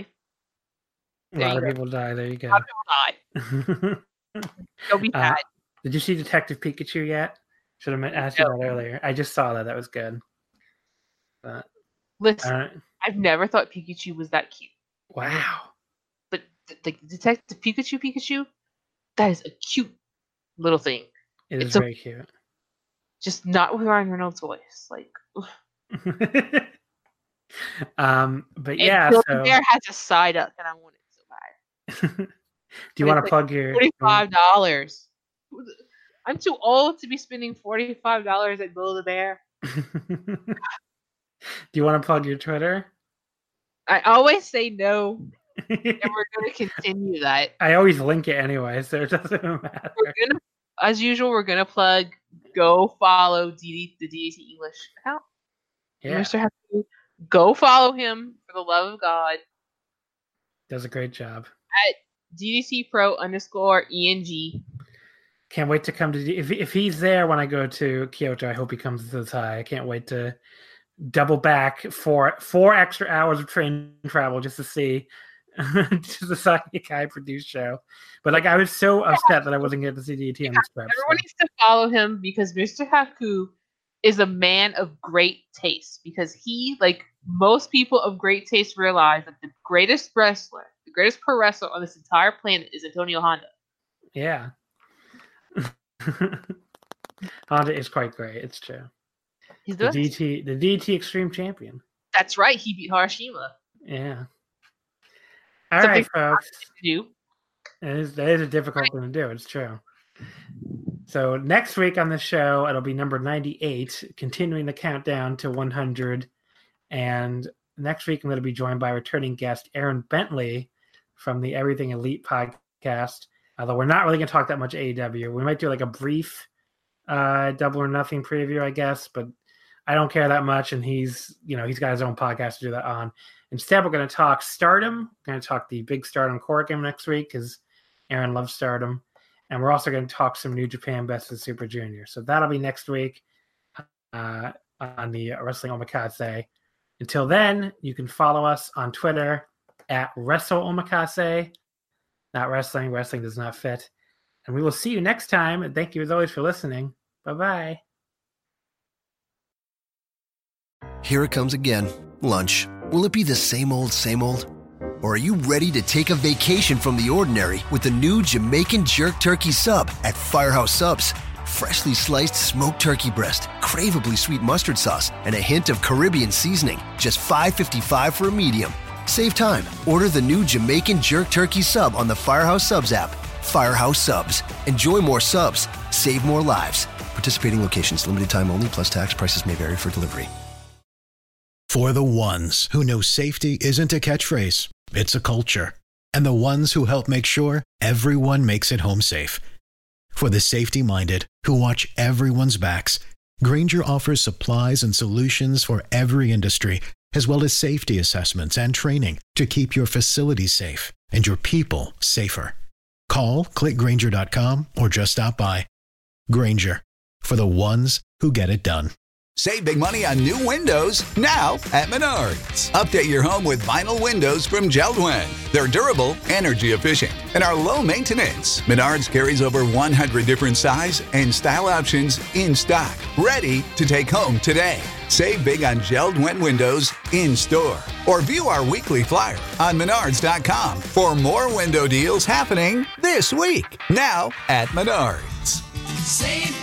A There lot you of go. people die. There you A go. lot of people die. Don't be Uh, bad. Did you see Detective Pikachu yet? Should have asked you No. that earlier. I just saw that. That was good. But, Listen, uh, I've never thought Pikachu was that cute. wow. But the, the Detective Pikachu Pikachu, that is a cute little thing. It is It's a- very cute. Just not with Ryan Reynolds' voice. Like, ugh. um, but And yeah, Build so a Bear has a side up, and I want it so bad. do you But want to it's like plug your? Forty-five dollars. I'm too old to be spending forty-five dollars at Build a Bear. Do you want to plug your Twitter? I always say no, and we're going to continue that. I always link it anyway, so it doesn't matter. We're gonna, as usual, we're gonna plug. Go follow D D, the D D T English account. Yeah, Mister Haku. Go follow him for the love of God. does a great job. D D T Pro underscore E N G. Can't wait to come to. If if he's there when I go to Kyoto, I hope he comes to the Thai. I can't wait to double back for four extra hours of train travel just to see just the Saki Kai produced show. But like, I was so upset that I wasn't getting to see D D T on this prep. Everyone needs to follow him because Mister Haku is a man of great taste. Because he, like most people of great taste, realize that the greatest wrestler, the greatest pro wrestler on this entire planet is Antonio Honda. Yeah. Honda is quite great. It's true. He's The the D T, the D T Extreme Champion. That's right. He beat Harashima. Yeah. All Something right, folks. To do. It is, that is a difficult thing to do. It's true. So next week on the show, it'll be number ninety-eight, continuing the countdown to one hundred. And next week, I'm going to be joined by returning guest Aaron Bentley from the Everything Elite podcast. Although we're not really going to talk that much A E W. We might do like a brief uh, Double or Nothing preview, I guess. But I don't care that much. And he's, you know, he's got his own podcast to do that on. Instead, we're going to talk Stardom. We're going to talk the big Stardom core game next week because Aaron loves Stardom. And we're also going to talk some New Japan Best of Super Junior. So that'll be next week uh, on the Wrestling Omakase. Until then, you can follow us on Twitter at Wrestle Omakase. Not wrestling. Wrestling does not fit. And we will see you next time. And thank you as always for listening. Bye-bye. Here it comes again. Lunch. Will it be the same old, same old? Or are you ready to take a vacation from the ordinary with the new Jamaican Jerk Turkey Sub at Firehouse Subs? freshly sliced smoked turkey breast, craveably sweet mustard sauce, and a hint of Caribbean seasoning. Just five fifty-five for a medium. Save time. Order the new Jamaican Jerk Turkey Sub on the Firehouse Subs app. Firehouse Subs. Enjoy more subs. Save more lives. Participating locations. Limited time only, plus tax. Prices may vary for delivery. For the ones who know safety isn't a catchphrase, it's a culture. And the ones who help make sure everyone makes it home safe. For the safety-minded who watch everyone's backs, Grainger offers supplies and solutions for every industry, as well as safety assessments and training to keep your facilities safe and your people safer. Call, click Grainger dot com, or just stop by. Grainger, for the ones who get it done. Save big money on new windows now at Menards. Update your home with vinyl windows from Jeld-Wen. They're durable, energy efficient, and are low maintenance. Menards carries over one hundred different size and style options in stock, ready to take home today. Save big on Jeld-Wen windows in store, or view our weekly flyer on Menards dot com for more window deals happening this week. Now at Menards. Save